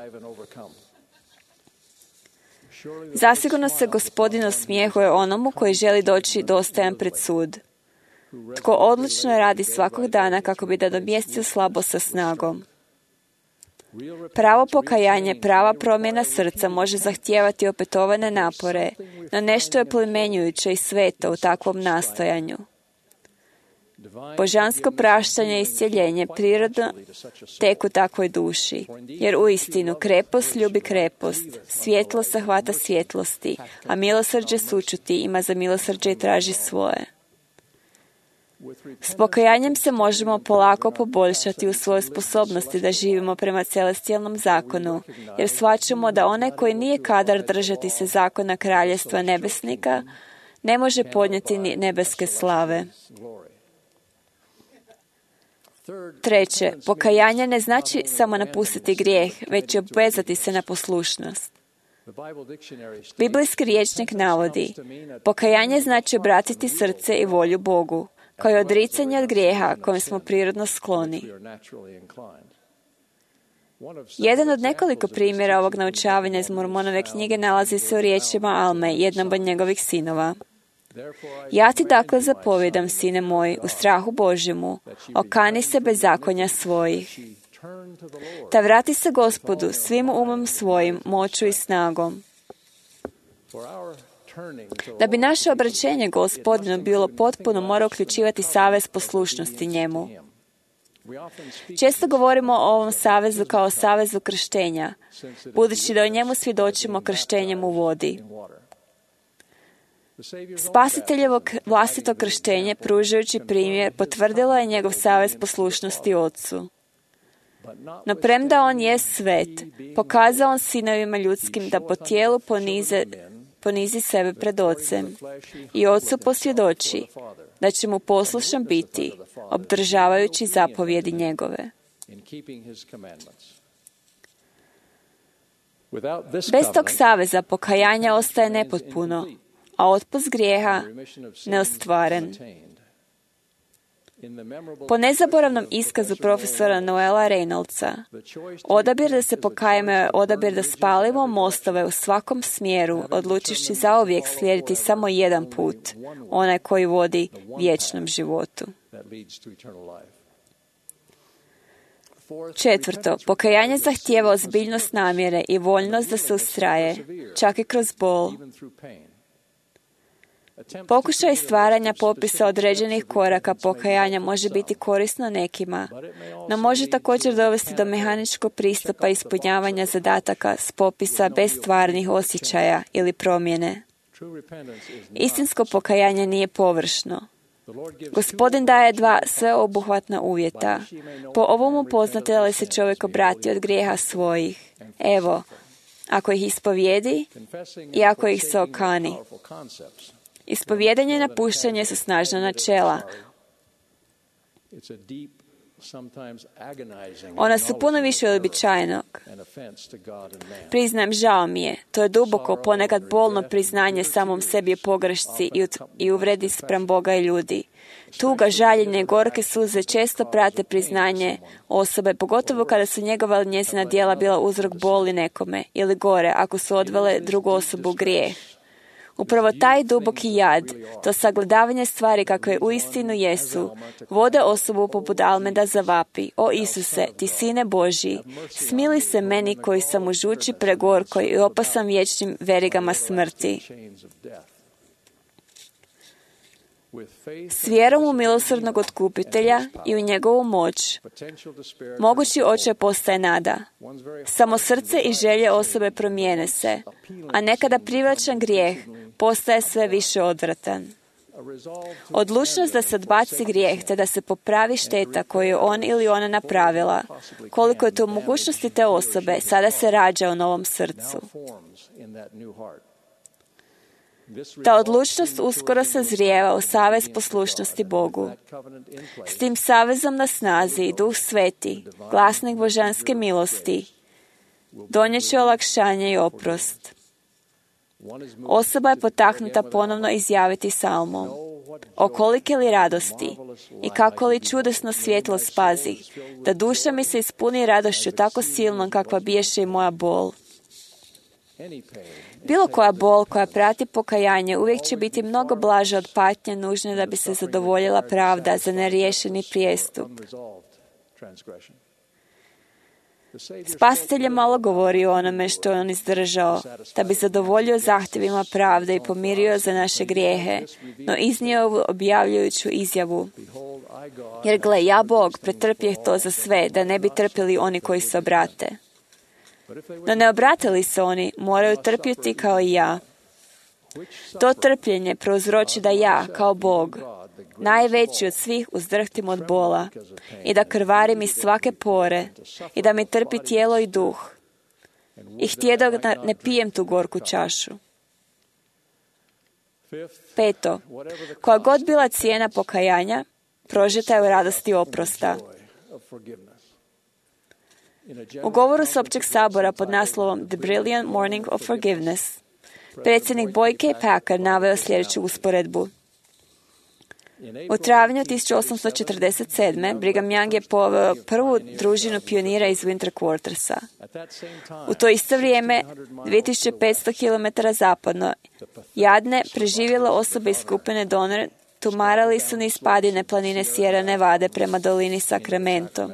Zasigurno se Gospodin osmijehuje onomu koji želi doći dostojan pred sud. Tko odlučno radi svakog dana kako bi nadomjestio slabost sa snagom. Pravo pokajanje, prava promjena srca može zahtijevati opetovane napore, no nešto je plemenjujuće i sveto u takvom nastojanju. Božansko praštanje i iscjeljenje prirodno tek u takvoj duši, jer uistinu krepost ljubi krepost, svjetlost zahvata svjetlosti, a milosrđe sućuti, ima za milosrđe i traži svoje. S pokajanjem se možemo polako poboljšati u svojoj sposobnosti da živimo prema celestijalnom zakonu, jer shvaćamo da onaj koji nije kadar držati se zakona kraljestva nebesnika, ne može podnijeti ni nebeske slave. Treće, pokajanje ne znači samo napustiti grijeh, već obvezati se na poslušnost. Biblijski rječnik navodi, pokajanje znači obratiti srce i volju Bogu, kao i odricanje od grijeha kojem smo prirodno skloni. Jedan od nekoliko primjera ovog naučavanja iz Mormonove knjige nalazi se u riječima Alme, jednom od njegovih sinova. Ja ti dakle zapovjedam, sine moj, u strahu Božjemu, okani se bezakonja svojih. Ta vrati se Gospodu svim umom svojim, moću i snagom. Da bi naše obraćenje Gospodinu bilo potpuno, mora uključivati savez poslušnosti njemu. Često govorimo o ovom savezu kao o savezu krštenja, budući da o njemu svjedočimo krštenjem u vodi. Spasiteljevo vlastito krštenje, pružajući primjer, potvrdilo je njegov savez poslušnosti Ocu. No premda on je svet, pokazao on sinovima ljudskim da po tijelu ponizi sebe pred Ocem i Ocu posvjedoči da će mu poslušan biti, obdržavajući zapovjedi njegove. Bez tog saveza pokajanja ostaje nepotpuno, a otpust grijeha neostvaren. Po nezaboravnom iskazu profesora Noela Reynoldsa, odabir da se pokajemo je odabir da spalimo mostove u svakom smjeru, odlučivši zauvijek slijediti samo jedan put, onaj koji vodi vječnom životu. Četvrto, pokajanje zahtijeva ozbiljnost namjere i voljnost da se ustraje, čak i kroz bol. Pokušaj stvaranja popisa određenih koraka pokajanja može biti korisno nekima, no može također dovesti do mehaničkog pristupa ispunjavanja zadataka s popisa bez stvarnih osjećaja ili promjene. Istinsko pokajanje nije površno. Gospodin daje dva sveobuhvatna uvjeta. Po ovomu poznate da li se čovjek obrati od grijeha svojih. Evo, ako ih ispovijedi i ako ih se okani. Ispovjedanje i napuštanje su snažna načela. Ona su puno više od običajnog. Priznajem, žao mi je. To je duboko, ponekad bolno priznanje samom sebi o pogrešci i uvredi spram Boga i ljudi. Tuga, žaljenje i gorke suze često prate priznanje osobe, pogotovo kada su njegova ili njezina djela bila uzrok boli nekome, ili gore, ako su odvele drugu osobu u grijeh. Upravo taj duboki jad, to sagledavanje stvari kakve uistinu jesu, vode osobu poput Alme da zavapi: O Isuse, ti sine Božji, smili se meni koji sam u žuči pregorkoj i opasan vječnim verigama smrti. S vjerom u milosrdnog otkupitelja i u njegovu moć, mogući očaj postaje nada. Samo srce i želje osobe promijene se, a nekada privlačan grijeh postaje sve više odvratan. Odlučnost da se odbaci grijeh te da se popravi šteta koju je on ili ona napravila, koliko je to u mogućnosti te osobe, sada se rađa u novom srcu. Ta odlučnost uskoro sazrijeva u savez poslušnosti Bogu. S tim savezom na snazi i Duh Sveti, glasnik božanske milosti, donijet će olakšanje i oprost. Osoba je potaknuta ponovno izjaviti salmom: O kolike li radosti i kako li čudesno svjetlo spazi, da duša mi se ispuni radošću tako silnom kakva biješe i moja bol. Bilo koja bol koja prati pokajanje uvijek će biti mnogo blaža od patnje nužne da bi se zadovoljila pravda za neriješeni prijestup. Spasitelj je malo govorio o onome što je on izdržao, da bi zadovoljio zahtjevima pravde i pomirio za naše grijehe, no iznio ovu objavljujuću izjavu. Jer gle, ja Bog pretrpjeh to za sve, da ne bi trpjeli oni koji se obrate. No ne obratili se oni, moraju trpjeti kao i ja. To trpljenje prouzroči da ja, kao Bog, najveći od svih, uzdrhtim od bola i da krvarim iz svake pore i da mi trpi tijelo i duh. I htjedo da ne pijem tu gorku čašu. 5. Koja god bila cijena pokajanja, prožeta je u radosti oprosta. U govoru s općeg sabora pod naslovom The Brilliant Morning of Forgiveness, predsjednik Boyd K. Packer naveo sljedeću usporedbu. U travnju 1847. Brigham Young je poveo prvu družinu pionira iz Winter Quartersa. U to isto vrijeme, 2500 km zapadno, jadne, preživjele osobe iz skupine Donner tumarali su niz padine planine Sierra Nevade prema dolini Sacramento.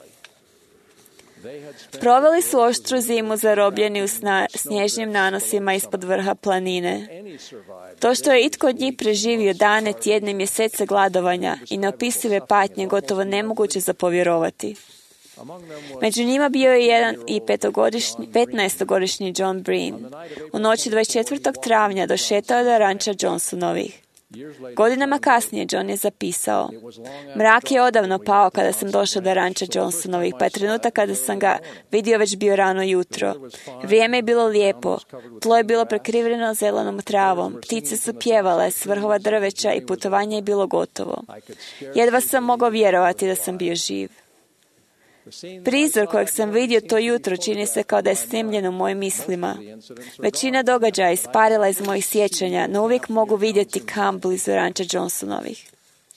Proveli su oštru zimu zarobljeni u snježnim nanosima ispod vrha planine. To što je itko od njih preživio dane, tjedne, mjesece gladovanja i neopisive patnje gotovo nemoguće za povjerovati. Među njima bio je jedan i 15-godišnji John Breen. U noći 24. travnja došetao je do ranča Johnsonovih. Godinama kasnije John je zapisao: mrak je odavno pao kada sam došao do ranča Johnsonovih, pa je trenutak kada sam ga vidio već bio rano jutro. Vrijeme je bilo lijepo, tlo je bilo prekriveno zelenom travom, ptice su pjevale s vrhova drveća i putovanje je bilo gotovo. Jedva sam mogao vjerovati da sam bio živ. Prizor kojeg sam vidio to jutro čini se kao da je snimljen u mojim mislima. Većina događaja isparila iz mojih sjećanja, no uvijek mogu vidjeti kamp blizu ranča Johnsonovih.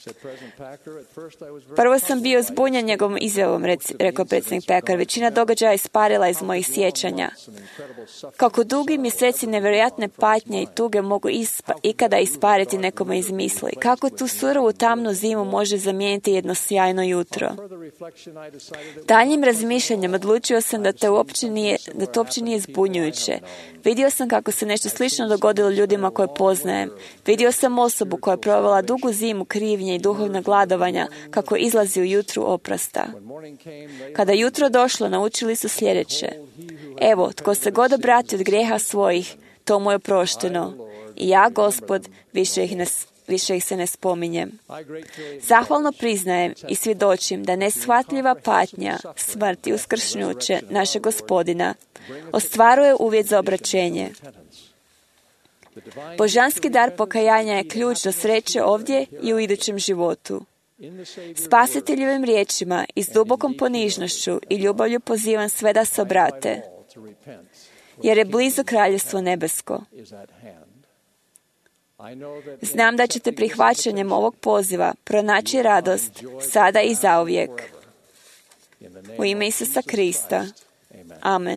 Prvo sam bio zbunjen njegovom izjavom, rekao predsjednik Packer. Većina događaja isparila iz mojih sjećanja. Kako dugi mjeseci nevjerojatne patnje i tuge mogu ikada ispariti nekome iz misli. Kako tu surovu tamnu zimu može zamijeniti jedno sjajno jutro. Daljnjim razmišljanjem odlučio sam da to uopće nije zbunjujuće. Vidio sam kako se nešto slično dogodilo ljudima koje poznajem. Vidio sam osobu koja je provela dugu zimu krivnje i duhovnog gladovanja, kako izlazi u jutru oprosta. Kada jutro došlo, naučili su sljedeće: evo, tko se god obrati od grijeha svojih, to mu je oprošteno. I ja, Gospod, više ih se ne spominjem. Zahvalno priznajem i svjedočim da neshvatljiva patnja, smrt i uskrsnuće našeg Gospodina ostvaruje uvjet za obraćenje. Božanski dar pokajanja je ključ do sreće ovdje i u idućem životu. Spasiteljevim riječima i s dubokom ponižnošću i ljubavlju pozivam sve da se obrate, jer je blizu kraljevstvo nebesko. Znam da ćete prihvaćanjem ovog poziva pronaći radost sada i zauvijek. U ime Isusa Krista. Amen.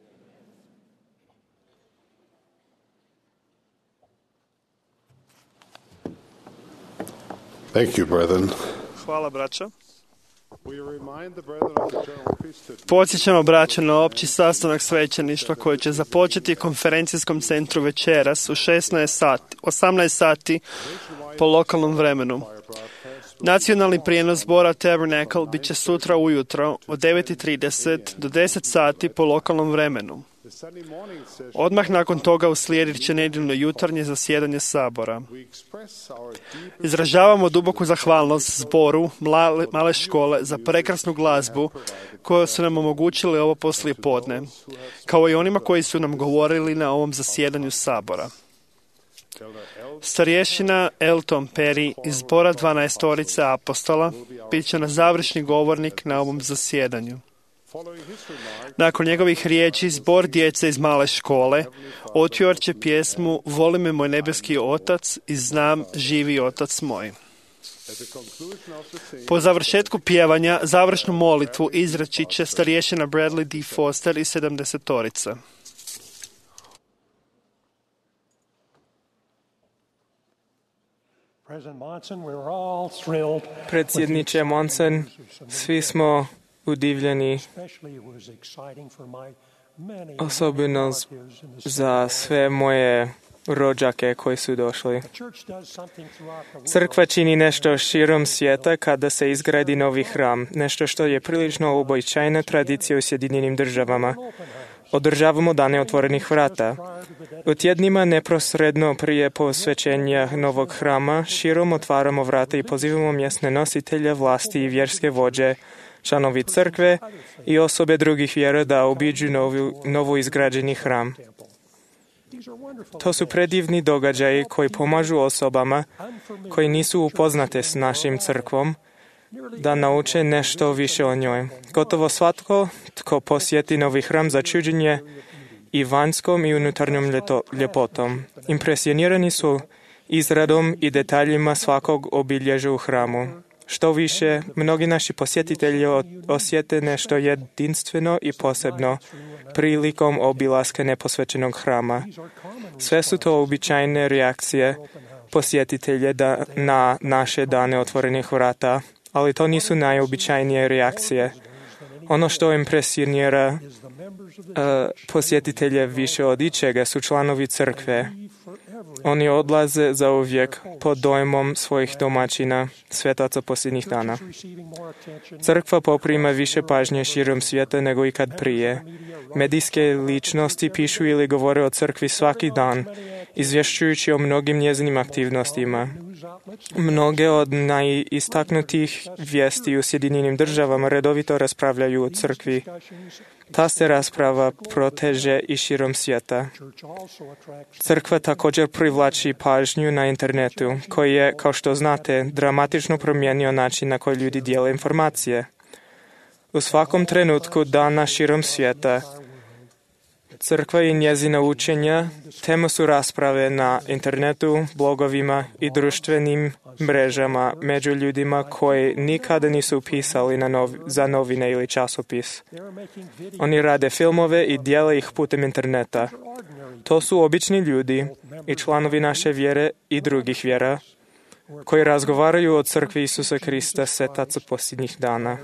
Thank you, brethren. Hvala, braćo. Podsjećamo braća na opći sastanak svećeništva koji će započeti u konferencijskom centru večeras u 18 sati po lokalnom vremenu. Nacionalni prijenos zbora Tabernacle bit će sutra ujutro od 9:30 do 10 sati po lokalnom vremenu. Odmah nakon toga uslijedit će nedjeljno jutarnje zasjedanje sabora. Izražavamo duboku zahvalnost zboru male škole za prekrasnu glazbu koju su nam omogućili ovo poslijepodne, kao i onima koji su nam govorili na ovom zasjedanju sabora. Starješina Elton Perry iz zbora 12 apostola bit će na završni govornik na ovom zasjedanju. Nakon njegovih riječi, zbor djece iz male škole otpjevat će pjesmu Voli me moj nebeski otac i znam živi otac moj. Po završetku pjevanja, završnu molitvu izreći će starješina Bradley D. Foster iz 70-torice. Predsjedniče Monson, svi smo udivljeni, osobno za sve moje rođake koji su došli. Crkva čini nešto širom svijeta kada se izgradi novi hram, nešto što je prilično uobičajena tradicija u Sjedinjenim Državama. Održavamo dane otvorenih vrata. U tjednima neposredno prije posvećenja novog hrama širom otvaramo vrata i pozivamo mjesne nositelje, vlasti i vjerske vođe, članovi crkve i osobe drugih vjera da obiđu novo izgrađeni hram. To su predivni događaji koji pomažu osobama koji nisu upoznate s našim crkvom da nauče nešto više o njoj. Gotovo svatko tko posjeti novi hram začuđen je i vanjskom i unutarnjom ljepotom. Impresionirani su izradom i detaljima svakog obilježja u hramu. Što više, mnogi naši posjetitelji osjete nešto jedinstveno i posebno prilikom obilaska neposvećenog hrama. Sve su to običajne reakcije posjetitelje na naše dane otvorenih vrata, ali to nisu najobičajnije reakcije. Ono što impresionira posjetitelje više od ičega su članovi crkve. Oni odlaze zauvijek pod dojmom svojih domaćina, svetaca posljednjih dana. Crkva poprima više pažnje širom svijeta nego ikad prije. Medijske ličnosti pišu ili govore o crkvi svaki dan, izvješćujući o mnogim njezinim aktivnostima. Mnoge od najistaknutijih vijesti u Sjedinjenim Državama redovito raspravljaju o crkvi. Ta se rasprava proteže i širom svijeta. Crkva također privlači pažnju na internetu, koji je, kao što znate, dramatično promijenio način na koji ljudi dijele informacije. U svakom trenutku dana širom svijeta crkva i njezina učenja tema su rasprave na internetu, blogovima i društvenim mrežama među ljudima koji nikada nisu pisali za novine ili časopis. Oni rade filmove i dijele ih putem interneta. To su obični ljudi i članovi naše vjere i drugih vjera koji razgovaraju o crkvi Isusa Krista, svetaca posljednjih dana.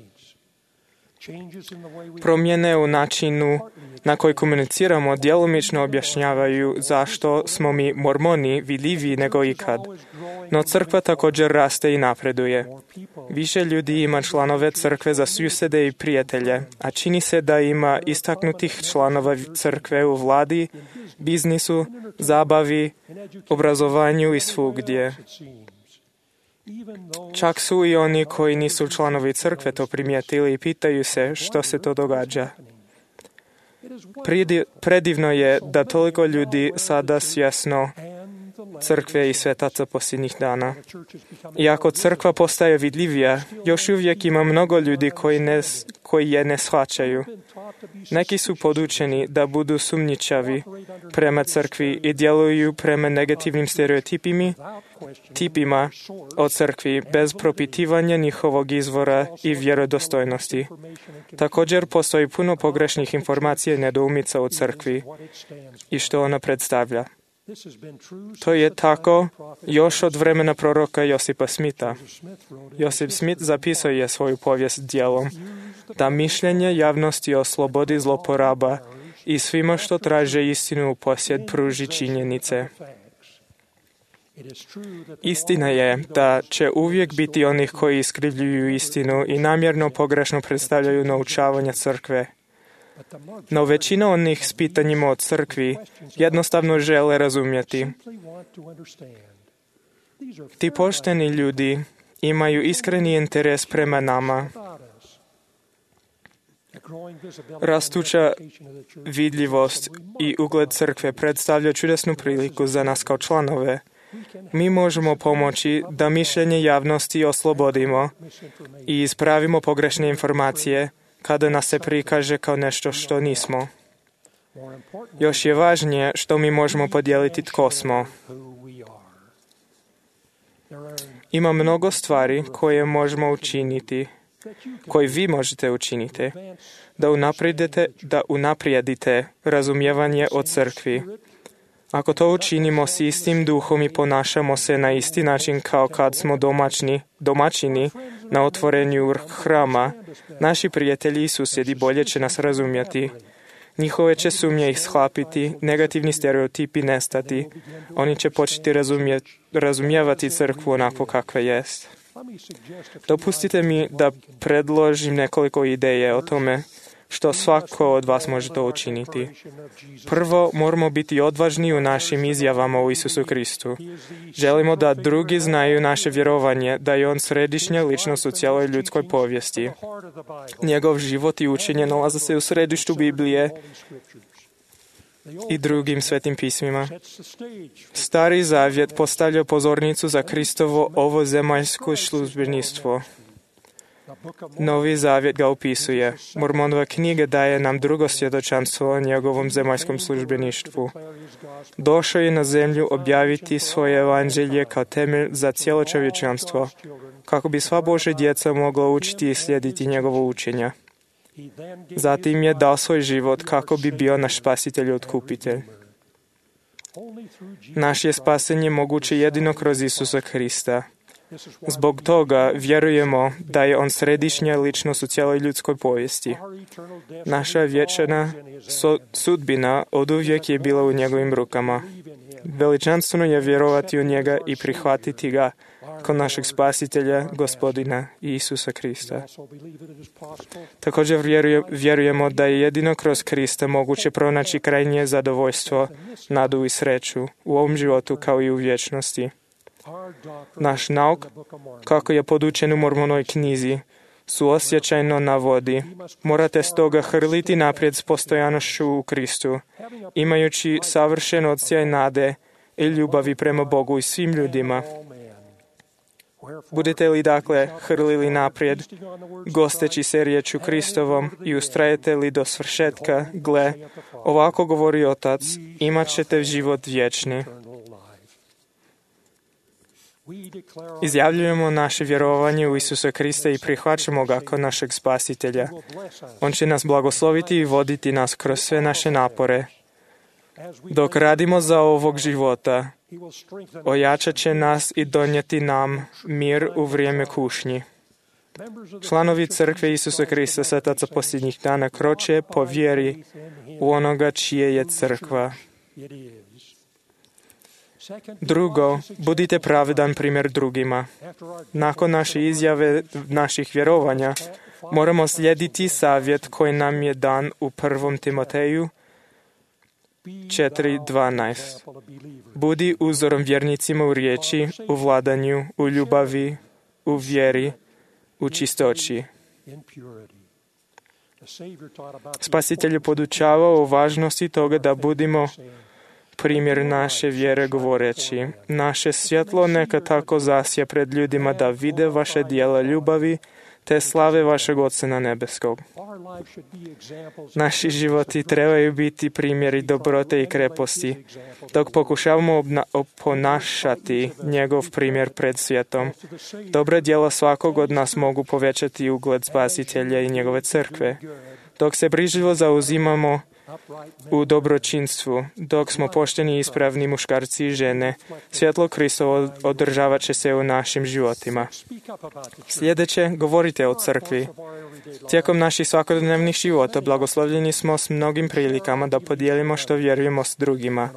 Promjene u načinu na koji komuniciramo djelomično objašnjavaju zašto smo mi mormoni vidljiviji nego ikad. No crkva također raste i napreduje. Više ljudi ima članove crkve za susjede i prijatelje, a čini se da ima istaknutih članova crkve u vladi, biznisu, zabavi, obrazovanju i svugdje. Čak su i oni koji nisu članovi crkve to primijetili i pitaju se što se to događa. Predivno je da toliko ljudi sada svjesno crkve i svetaca posljednjih dana. Iako crkva postaje vidljivija, još uvijek ima mnogo ljudi koji je ne shvaćaju. Neki su podučeni da budu sumnjičavi prema crkvi i djeluju prema negativnim stereotipima o crkvi bez propitivanja njihovog izvora i vjerodostojnosti. Također postoji puno pogrešnih informacija i nedoumica o crkvi i što ona predstavlja. To je tako još od vremena proroka Josipa Smitha. Josip Smith zapisao je svoju povijest djelom da mišljenje javnosti o slobodi zloporaba i svima što traže istinu u posjed pruži činjenice. Istina je da će uvijek biti onih koji iskrivljuju istinu i namjerno pogrešno predstavljaju naučavanje crkve. No većina onih s pitanjima o crkvi jednostavno žele razumjeti. Ti pošteni ljudi imaju iskreni interes prema nama. Rastuća vidljivost i ugled crkve predstavlja čudesnu priliku za nas kao članove. Mi možemo pomoći da mišljenje javnosti oslobodimo i ispravimo pogrešne informacije kada nas se prikaže kao nešto što nismo. Još je važnije što mi možemo podijeliti tko smo. Ima mnogo stvari koje možemo učiniti, koje vi možete učiniti, da unaprijedite razumijevanje o crkvi. Ako to učinimo s istim duhom i ponašamo se na isti način kao kad smo domaćini, na otvorenju hrama, naši prijatelji i susjedi bolje će nas razumjeti. Njihove će sumnje ih shlapiti, negativni stereotipi nestati. Oni će početi razumijevati crkvu onako kakva jest. Dopustite mi da predložim nekoliko ideje o tome što svako od vas može to učiniti. Prvo, moramo biti odvažni u našim izjavama o Isusu Kristu. Želimo da drugi znaju naše vjerovanje, da je On središnja ličnost u cijeloj ljudskoj povijesti. Njegov život i učenje nalaze se u središtu Biblije i drugim svetim pismima. Stari zavjet postavlja pozornicu za Kristovo ovozemaljsko službeništvo. Novi zavjet ga opisuje. Mormonova knjiga daje nam drugo svjedočanstvo o njegovom zemaljskom službeništvu. Došao je na zemlju objaviti svoje evanđelje kao temelj za cijelo čovječanstvo, kako bi sva Božja djeca mogla učiti i slijediti njegovo učenje. Zatim je dao svoj život kako bi bio naš spasitelj i otkupitelj. Naše spasenje moguće jedino kroz Isusa Krista. Zbog toga vjerujemo da je On središnja ličnost u cijeloj ljudskoj povijesti. Naša vječna sudbina oduvijek je bila u njegovim rukama. Veličanstveno je vjerovati u njega i prihvatiti ga kao našeg spasitelja, Gospodina Isusa Krista. Također vjerujemo da je jedino kroz Krista moguće pronaći krajnje zadovoljstvo, nadu i sreću u ovom životu kao i u vječnosti. Naš nauk, kako je podučen u Mormonovoj knjizi, suosjećajno navodi: morate stoga hrliti naprijed s postojanošću u Kristu, imajući savršen odsjaj nade i ljubavi prema Bogu i svim ljudima. Budete li dakle hrlili naprijed, gosteći se riječu Kristovom i ustrajete li do svršetka, gle, ovako govori Otac, imat ćete život vječni. Izjavljujemo naše vjerovanje u Isusa Krista i prihvaćamo ga kao našeg spasitelja. On će nas blagosloviti i voditi nas kroz sve naše napore. Dok radimo za ovog života, ojačat će nas i donijeti nam mir u vrijeme kušnji. Članovi crkve Isusa Krista, svetaca posljednjih dana, kroče po vjeri u onoga čije je crkva. Drugo, budite pravedan primjer drugima. Nakon naše izjave naših vjerovanja, moramo slijediti savjet koji nam je dan u 1. Timoteju 4:12. Budi uzorom vjernicima u riječi, u vladanju, u ljubavi, u vjeri, u čistoći. Spasitelj je podučavao o važnosti toga da budimo primjer naše vjere govoreći: naše svjetlo neka tako zasje pred ljudima da vide vaše djela ljubavi te slave vašeg Oca na nebeskog. Naši životi trebaju biti primjeri dobrote i kreposti, dok pokušavamo ponašati njegov primjer pred svijetom. Dobra djela svakog od nas mogu povećati ugled Spasitelja i njegove crkve. Dok se brižljivo zauzimamo u dobročinstvu, dok smo pošteni i ispravni muškarci i žene, svjetlo Kristovo održavat će se u našim životima. Sljedeće, govorite o crkvi. Tijekom naših svakodnevnih života blagoslovljeni smo s mnogim prilikama da podijelimo što vjerujemo s drugima.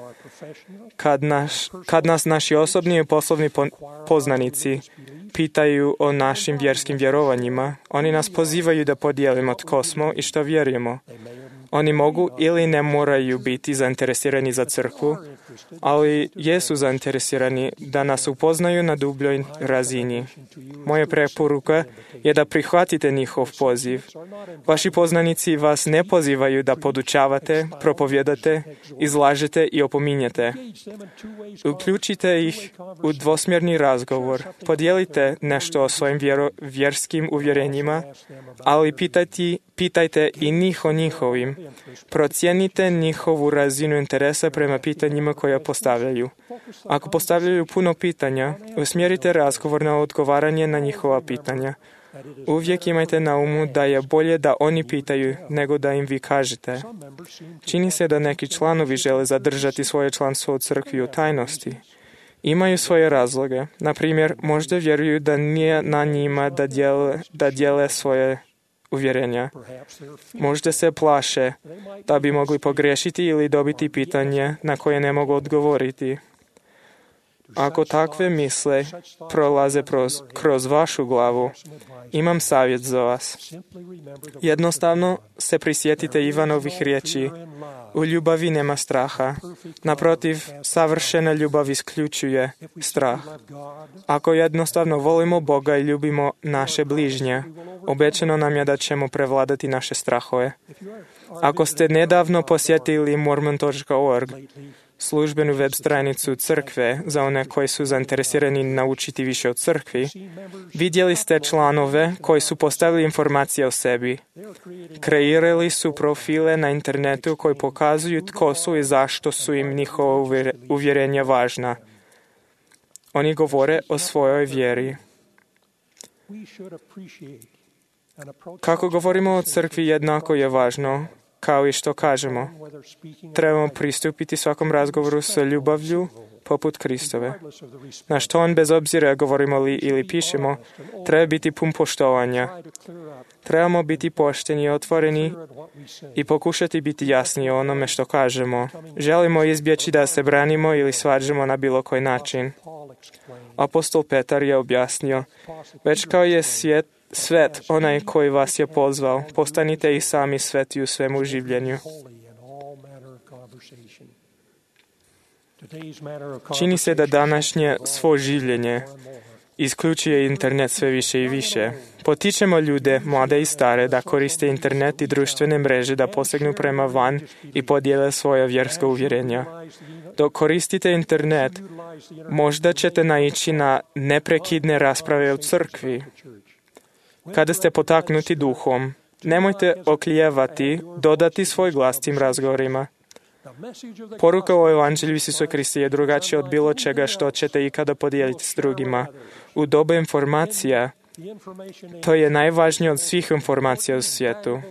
Kad nas naši osobni i poslovni poznanici pitaju o našim vjerskim vjerovanjima, oni nas pozivaju da podijelimo tko smo i što vjerujemo. Oni mogu ili ne moraju biti zainteresirani za crkvu, ali jesu zainteresirani da nas upoznaju na dubljoj razini. Moja preporuka je da prihvatite njihov poziv. Vaši poznanici vas ne pozivaju da podučavate, propovjedate, izlažete i opominjete. Uključite ih u dvosmjerni razgovor. Podijelite nešto o svojim vjerskim uvjerenjima, ali pitajte i njih o njihovim. Procijenite njihovu razinu interesa prema pitanjima koja postavljaju. Ako postavljaju puno pitanja, usmjerite razgovor na odgovaranje na njihova pitanja. Uvijek imajte na umu da je bolje da oni pitaju nego da im vi kažete. Čini se da neki članovi žele zadržati svoje članstvo u crkvi u tajnosti. Imaju svoje razloge. Na primjer, možda vjeruju da nije na njima da dijele svoje uvjerenja. Možda se plaše da bi mogli pogriješiti ili dobiti pitanje na koje ne mogu odgovoriti. Ako takve misle prolaze kroz vašu glavu, imam savjet za vas. Jednostavno se prisjetite Ivanovih riječi. U ljubavi nema straha. Naprotiv, savršena ljubav isključuje strah. Ako jednostavno volimo Boga i ljubimo naše bližnje, obećano nam je da ćemo prevladati naše strahove. Ako ste nedavno posjetili mormon.org, službenu web stranicu crkve za one koji su zainteresirani naučiti više o crkvi, vidjeli ste članove koji su postavili informacije o sebi. Kreirali su profile na internetu koji pokazuju tko su i zašto su im njihova uvjerenja važna. Oni govore o svojoj vjeri. Kako govorimo o crkvi jednako je važno, kao i što kažemo. Trebamo pristupiti svakom razgovoru sa ljubavlju poput Kristove. Naš ton, bez obzira govorimo li ili pišemo, treba biti pun poštovanja. Trebamo biti pošteni i otvoreni i pokušati biti jasni o onome što kažemo. Želimo izbjeći da se branimo ili svađamo na bilo koji način. Apostol Petar je objasnio, već kao je svet onaj koji vas je pozvao, postanite i sami sveti u svemu življenju. Čini se da današnje svo življenje isključuje internet sve više i više. Potičemo ljude, mlade i stare, da koriste internet i društvene mreže da posegnu prema van i podijele svoja vjerska uvjerenja. Dok koristite internet, možda ćete naići na neprekidne rasprave o crkvi. Kada ste potaknuti duhom, nemojte oklijevati dodati svoj glas tim razgovorima. Poruka o Evanđelju Isusa Krista je drugačija od bilo čega što ćete ikada podijeliti s drugima. U dobu informacija, to je najvažnije od svih informacija u svijetu.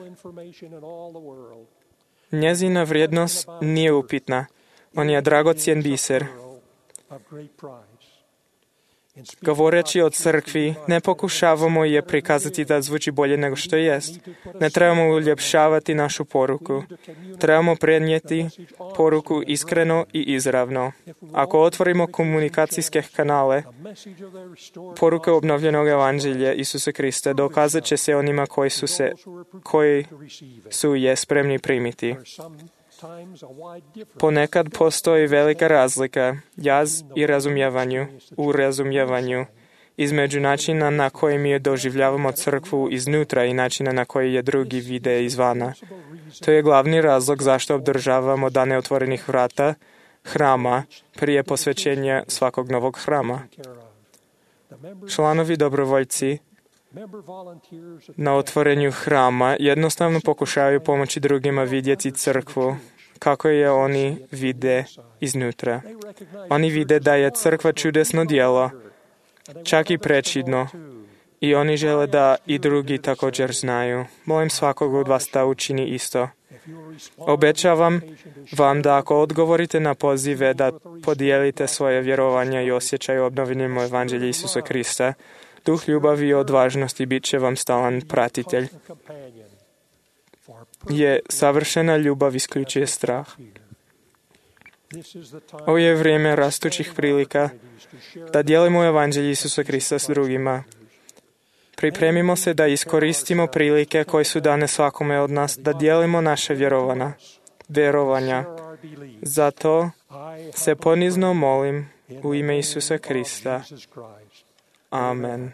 Njezina vrijednost nije upitna. On je dragocjen biser. Govoreći o crkvi, ne pokušavamo je prikazati da zvuči bolje nego što jest. Ne trebamo uljepšavati našu poruku. Trebamo prenijeti poruku iskreno i izravno. Ako otvorimo komunikacijske kanale, poruka obnovljenog Evanđelja Isusa Krista dokazat će se onima koji su je spremni primiti. Ponekad postoji velika razlika, jaz u razumijevanju između načina na koji mi doživljavamo crkvu iznutra i načina na koji je drugi vide izvana. To je glavni razlog zašto održavamo dane otvorenih vrata hrama prije posvećenja svakog novog hrama. Članovi dobrovoljci na otvorenju hrama jednostavno pokušavaju pomoći drugima vidjeti crkvu kako je oni vide iznutra. Oni vide da je crkva čudesno djelo, čak i prečidno, i oni žele da i drugi također znaju. Molim svakog od vas da učini isto. Obećavam vam da ako odgovorite na pozive da podijelite svoje vjerovanja i osjećaje obnovljenim Evanđelja Isusa Krista, duh ljubavi i odvažnosti bit će vam stalan pratitelj. Je savršena ljubav isključuje strah. Ovo je vrijeme rastućih prilika da dijelimo Evanđelje Isusa Krista s drugima. Pripremimo se da iskoristimo prilike koje su dane svakome od nas da dijelimo naše vjerovanja. Zato se ponizno molim u ime Isusa Krista. Amen.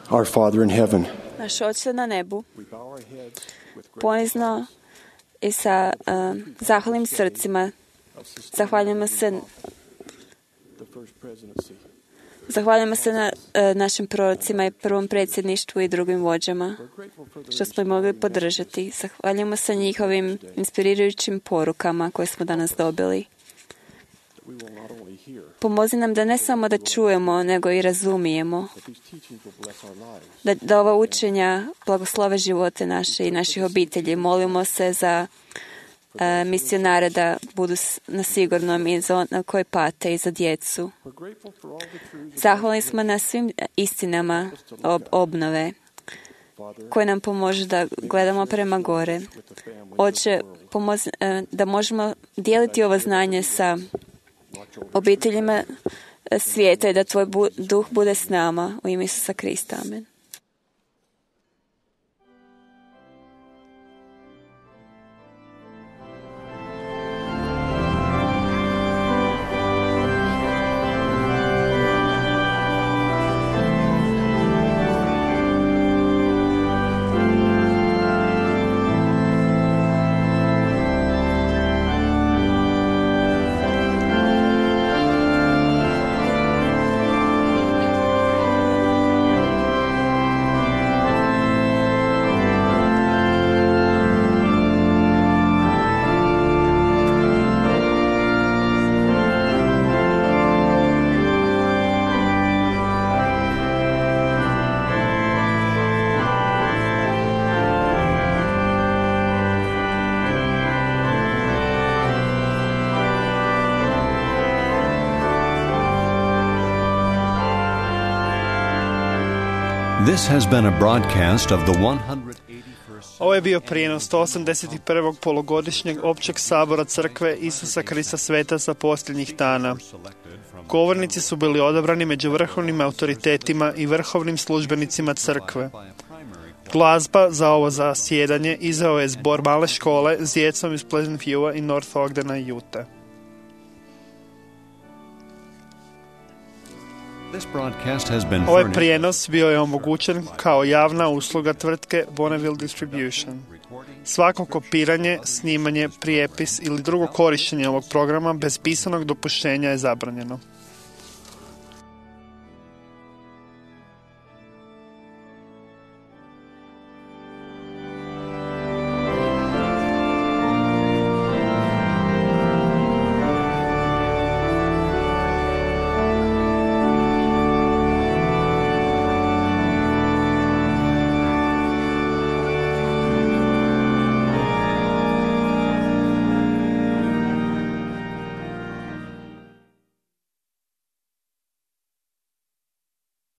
Our Father in heaven, Naš Oče na nebu, ponizno i sa zahvalnim srcima zahvaljujemo se na našim prorocima i prvom predsjedništvu i drugim vođama što smo mogli podržati. Zahvaljujemo se njihovim inspirirajućim porukama koje smo danas dobili. Pomozi nam da ne samo da čujemo, nego i razumijemo. Da ova učenja blagoslove živote naše i naših obitelji. Molimo se za misionare da budu na sigurnom i za one koji pate i za djecu. Zahvalni smo na svim istinama obnove koje nam pomože da gledamo prema gore. Oče, da možemo dijeliti ovo znanje sa obiteljima svijeta i da Tvoj duh bude s nama u ime Isusa Krista. Amen. This has been a broadcast of the 181st. Ovo je bio prijenos 181. polugodišnjeg općeg sabora Crkve Isusa Krista Svetaca posljednjih dana. Govornici su bili odabrani među vrhovnim autoritetima i vrhovnim službenicima Crkve. Glazba za ovo zasjedanje izveo je zbor male škole s djecom iz Pleasant Viewa i North Ogdena, Utah. Ovaj prijenos bio je omogućen kao javna usluga tvrtke Bonneville Distribution. Svako kopiranje, snimanje, prijepis ili drugo korištenje ovog programa bez pisanog dopuštenja je zabranjeno.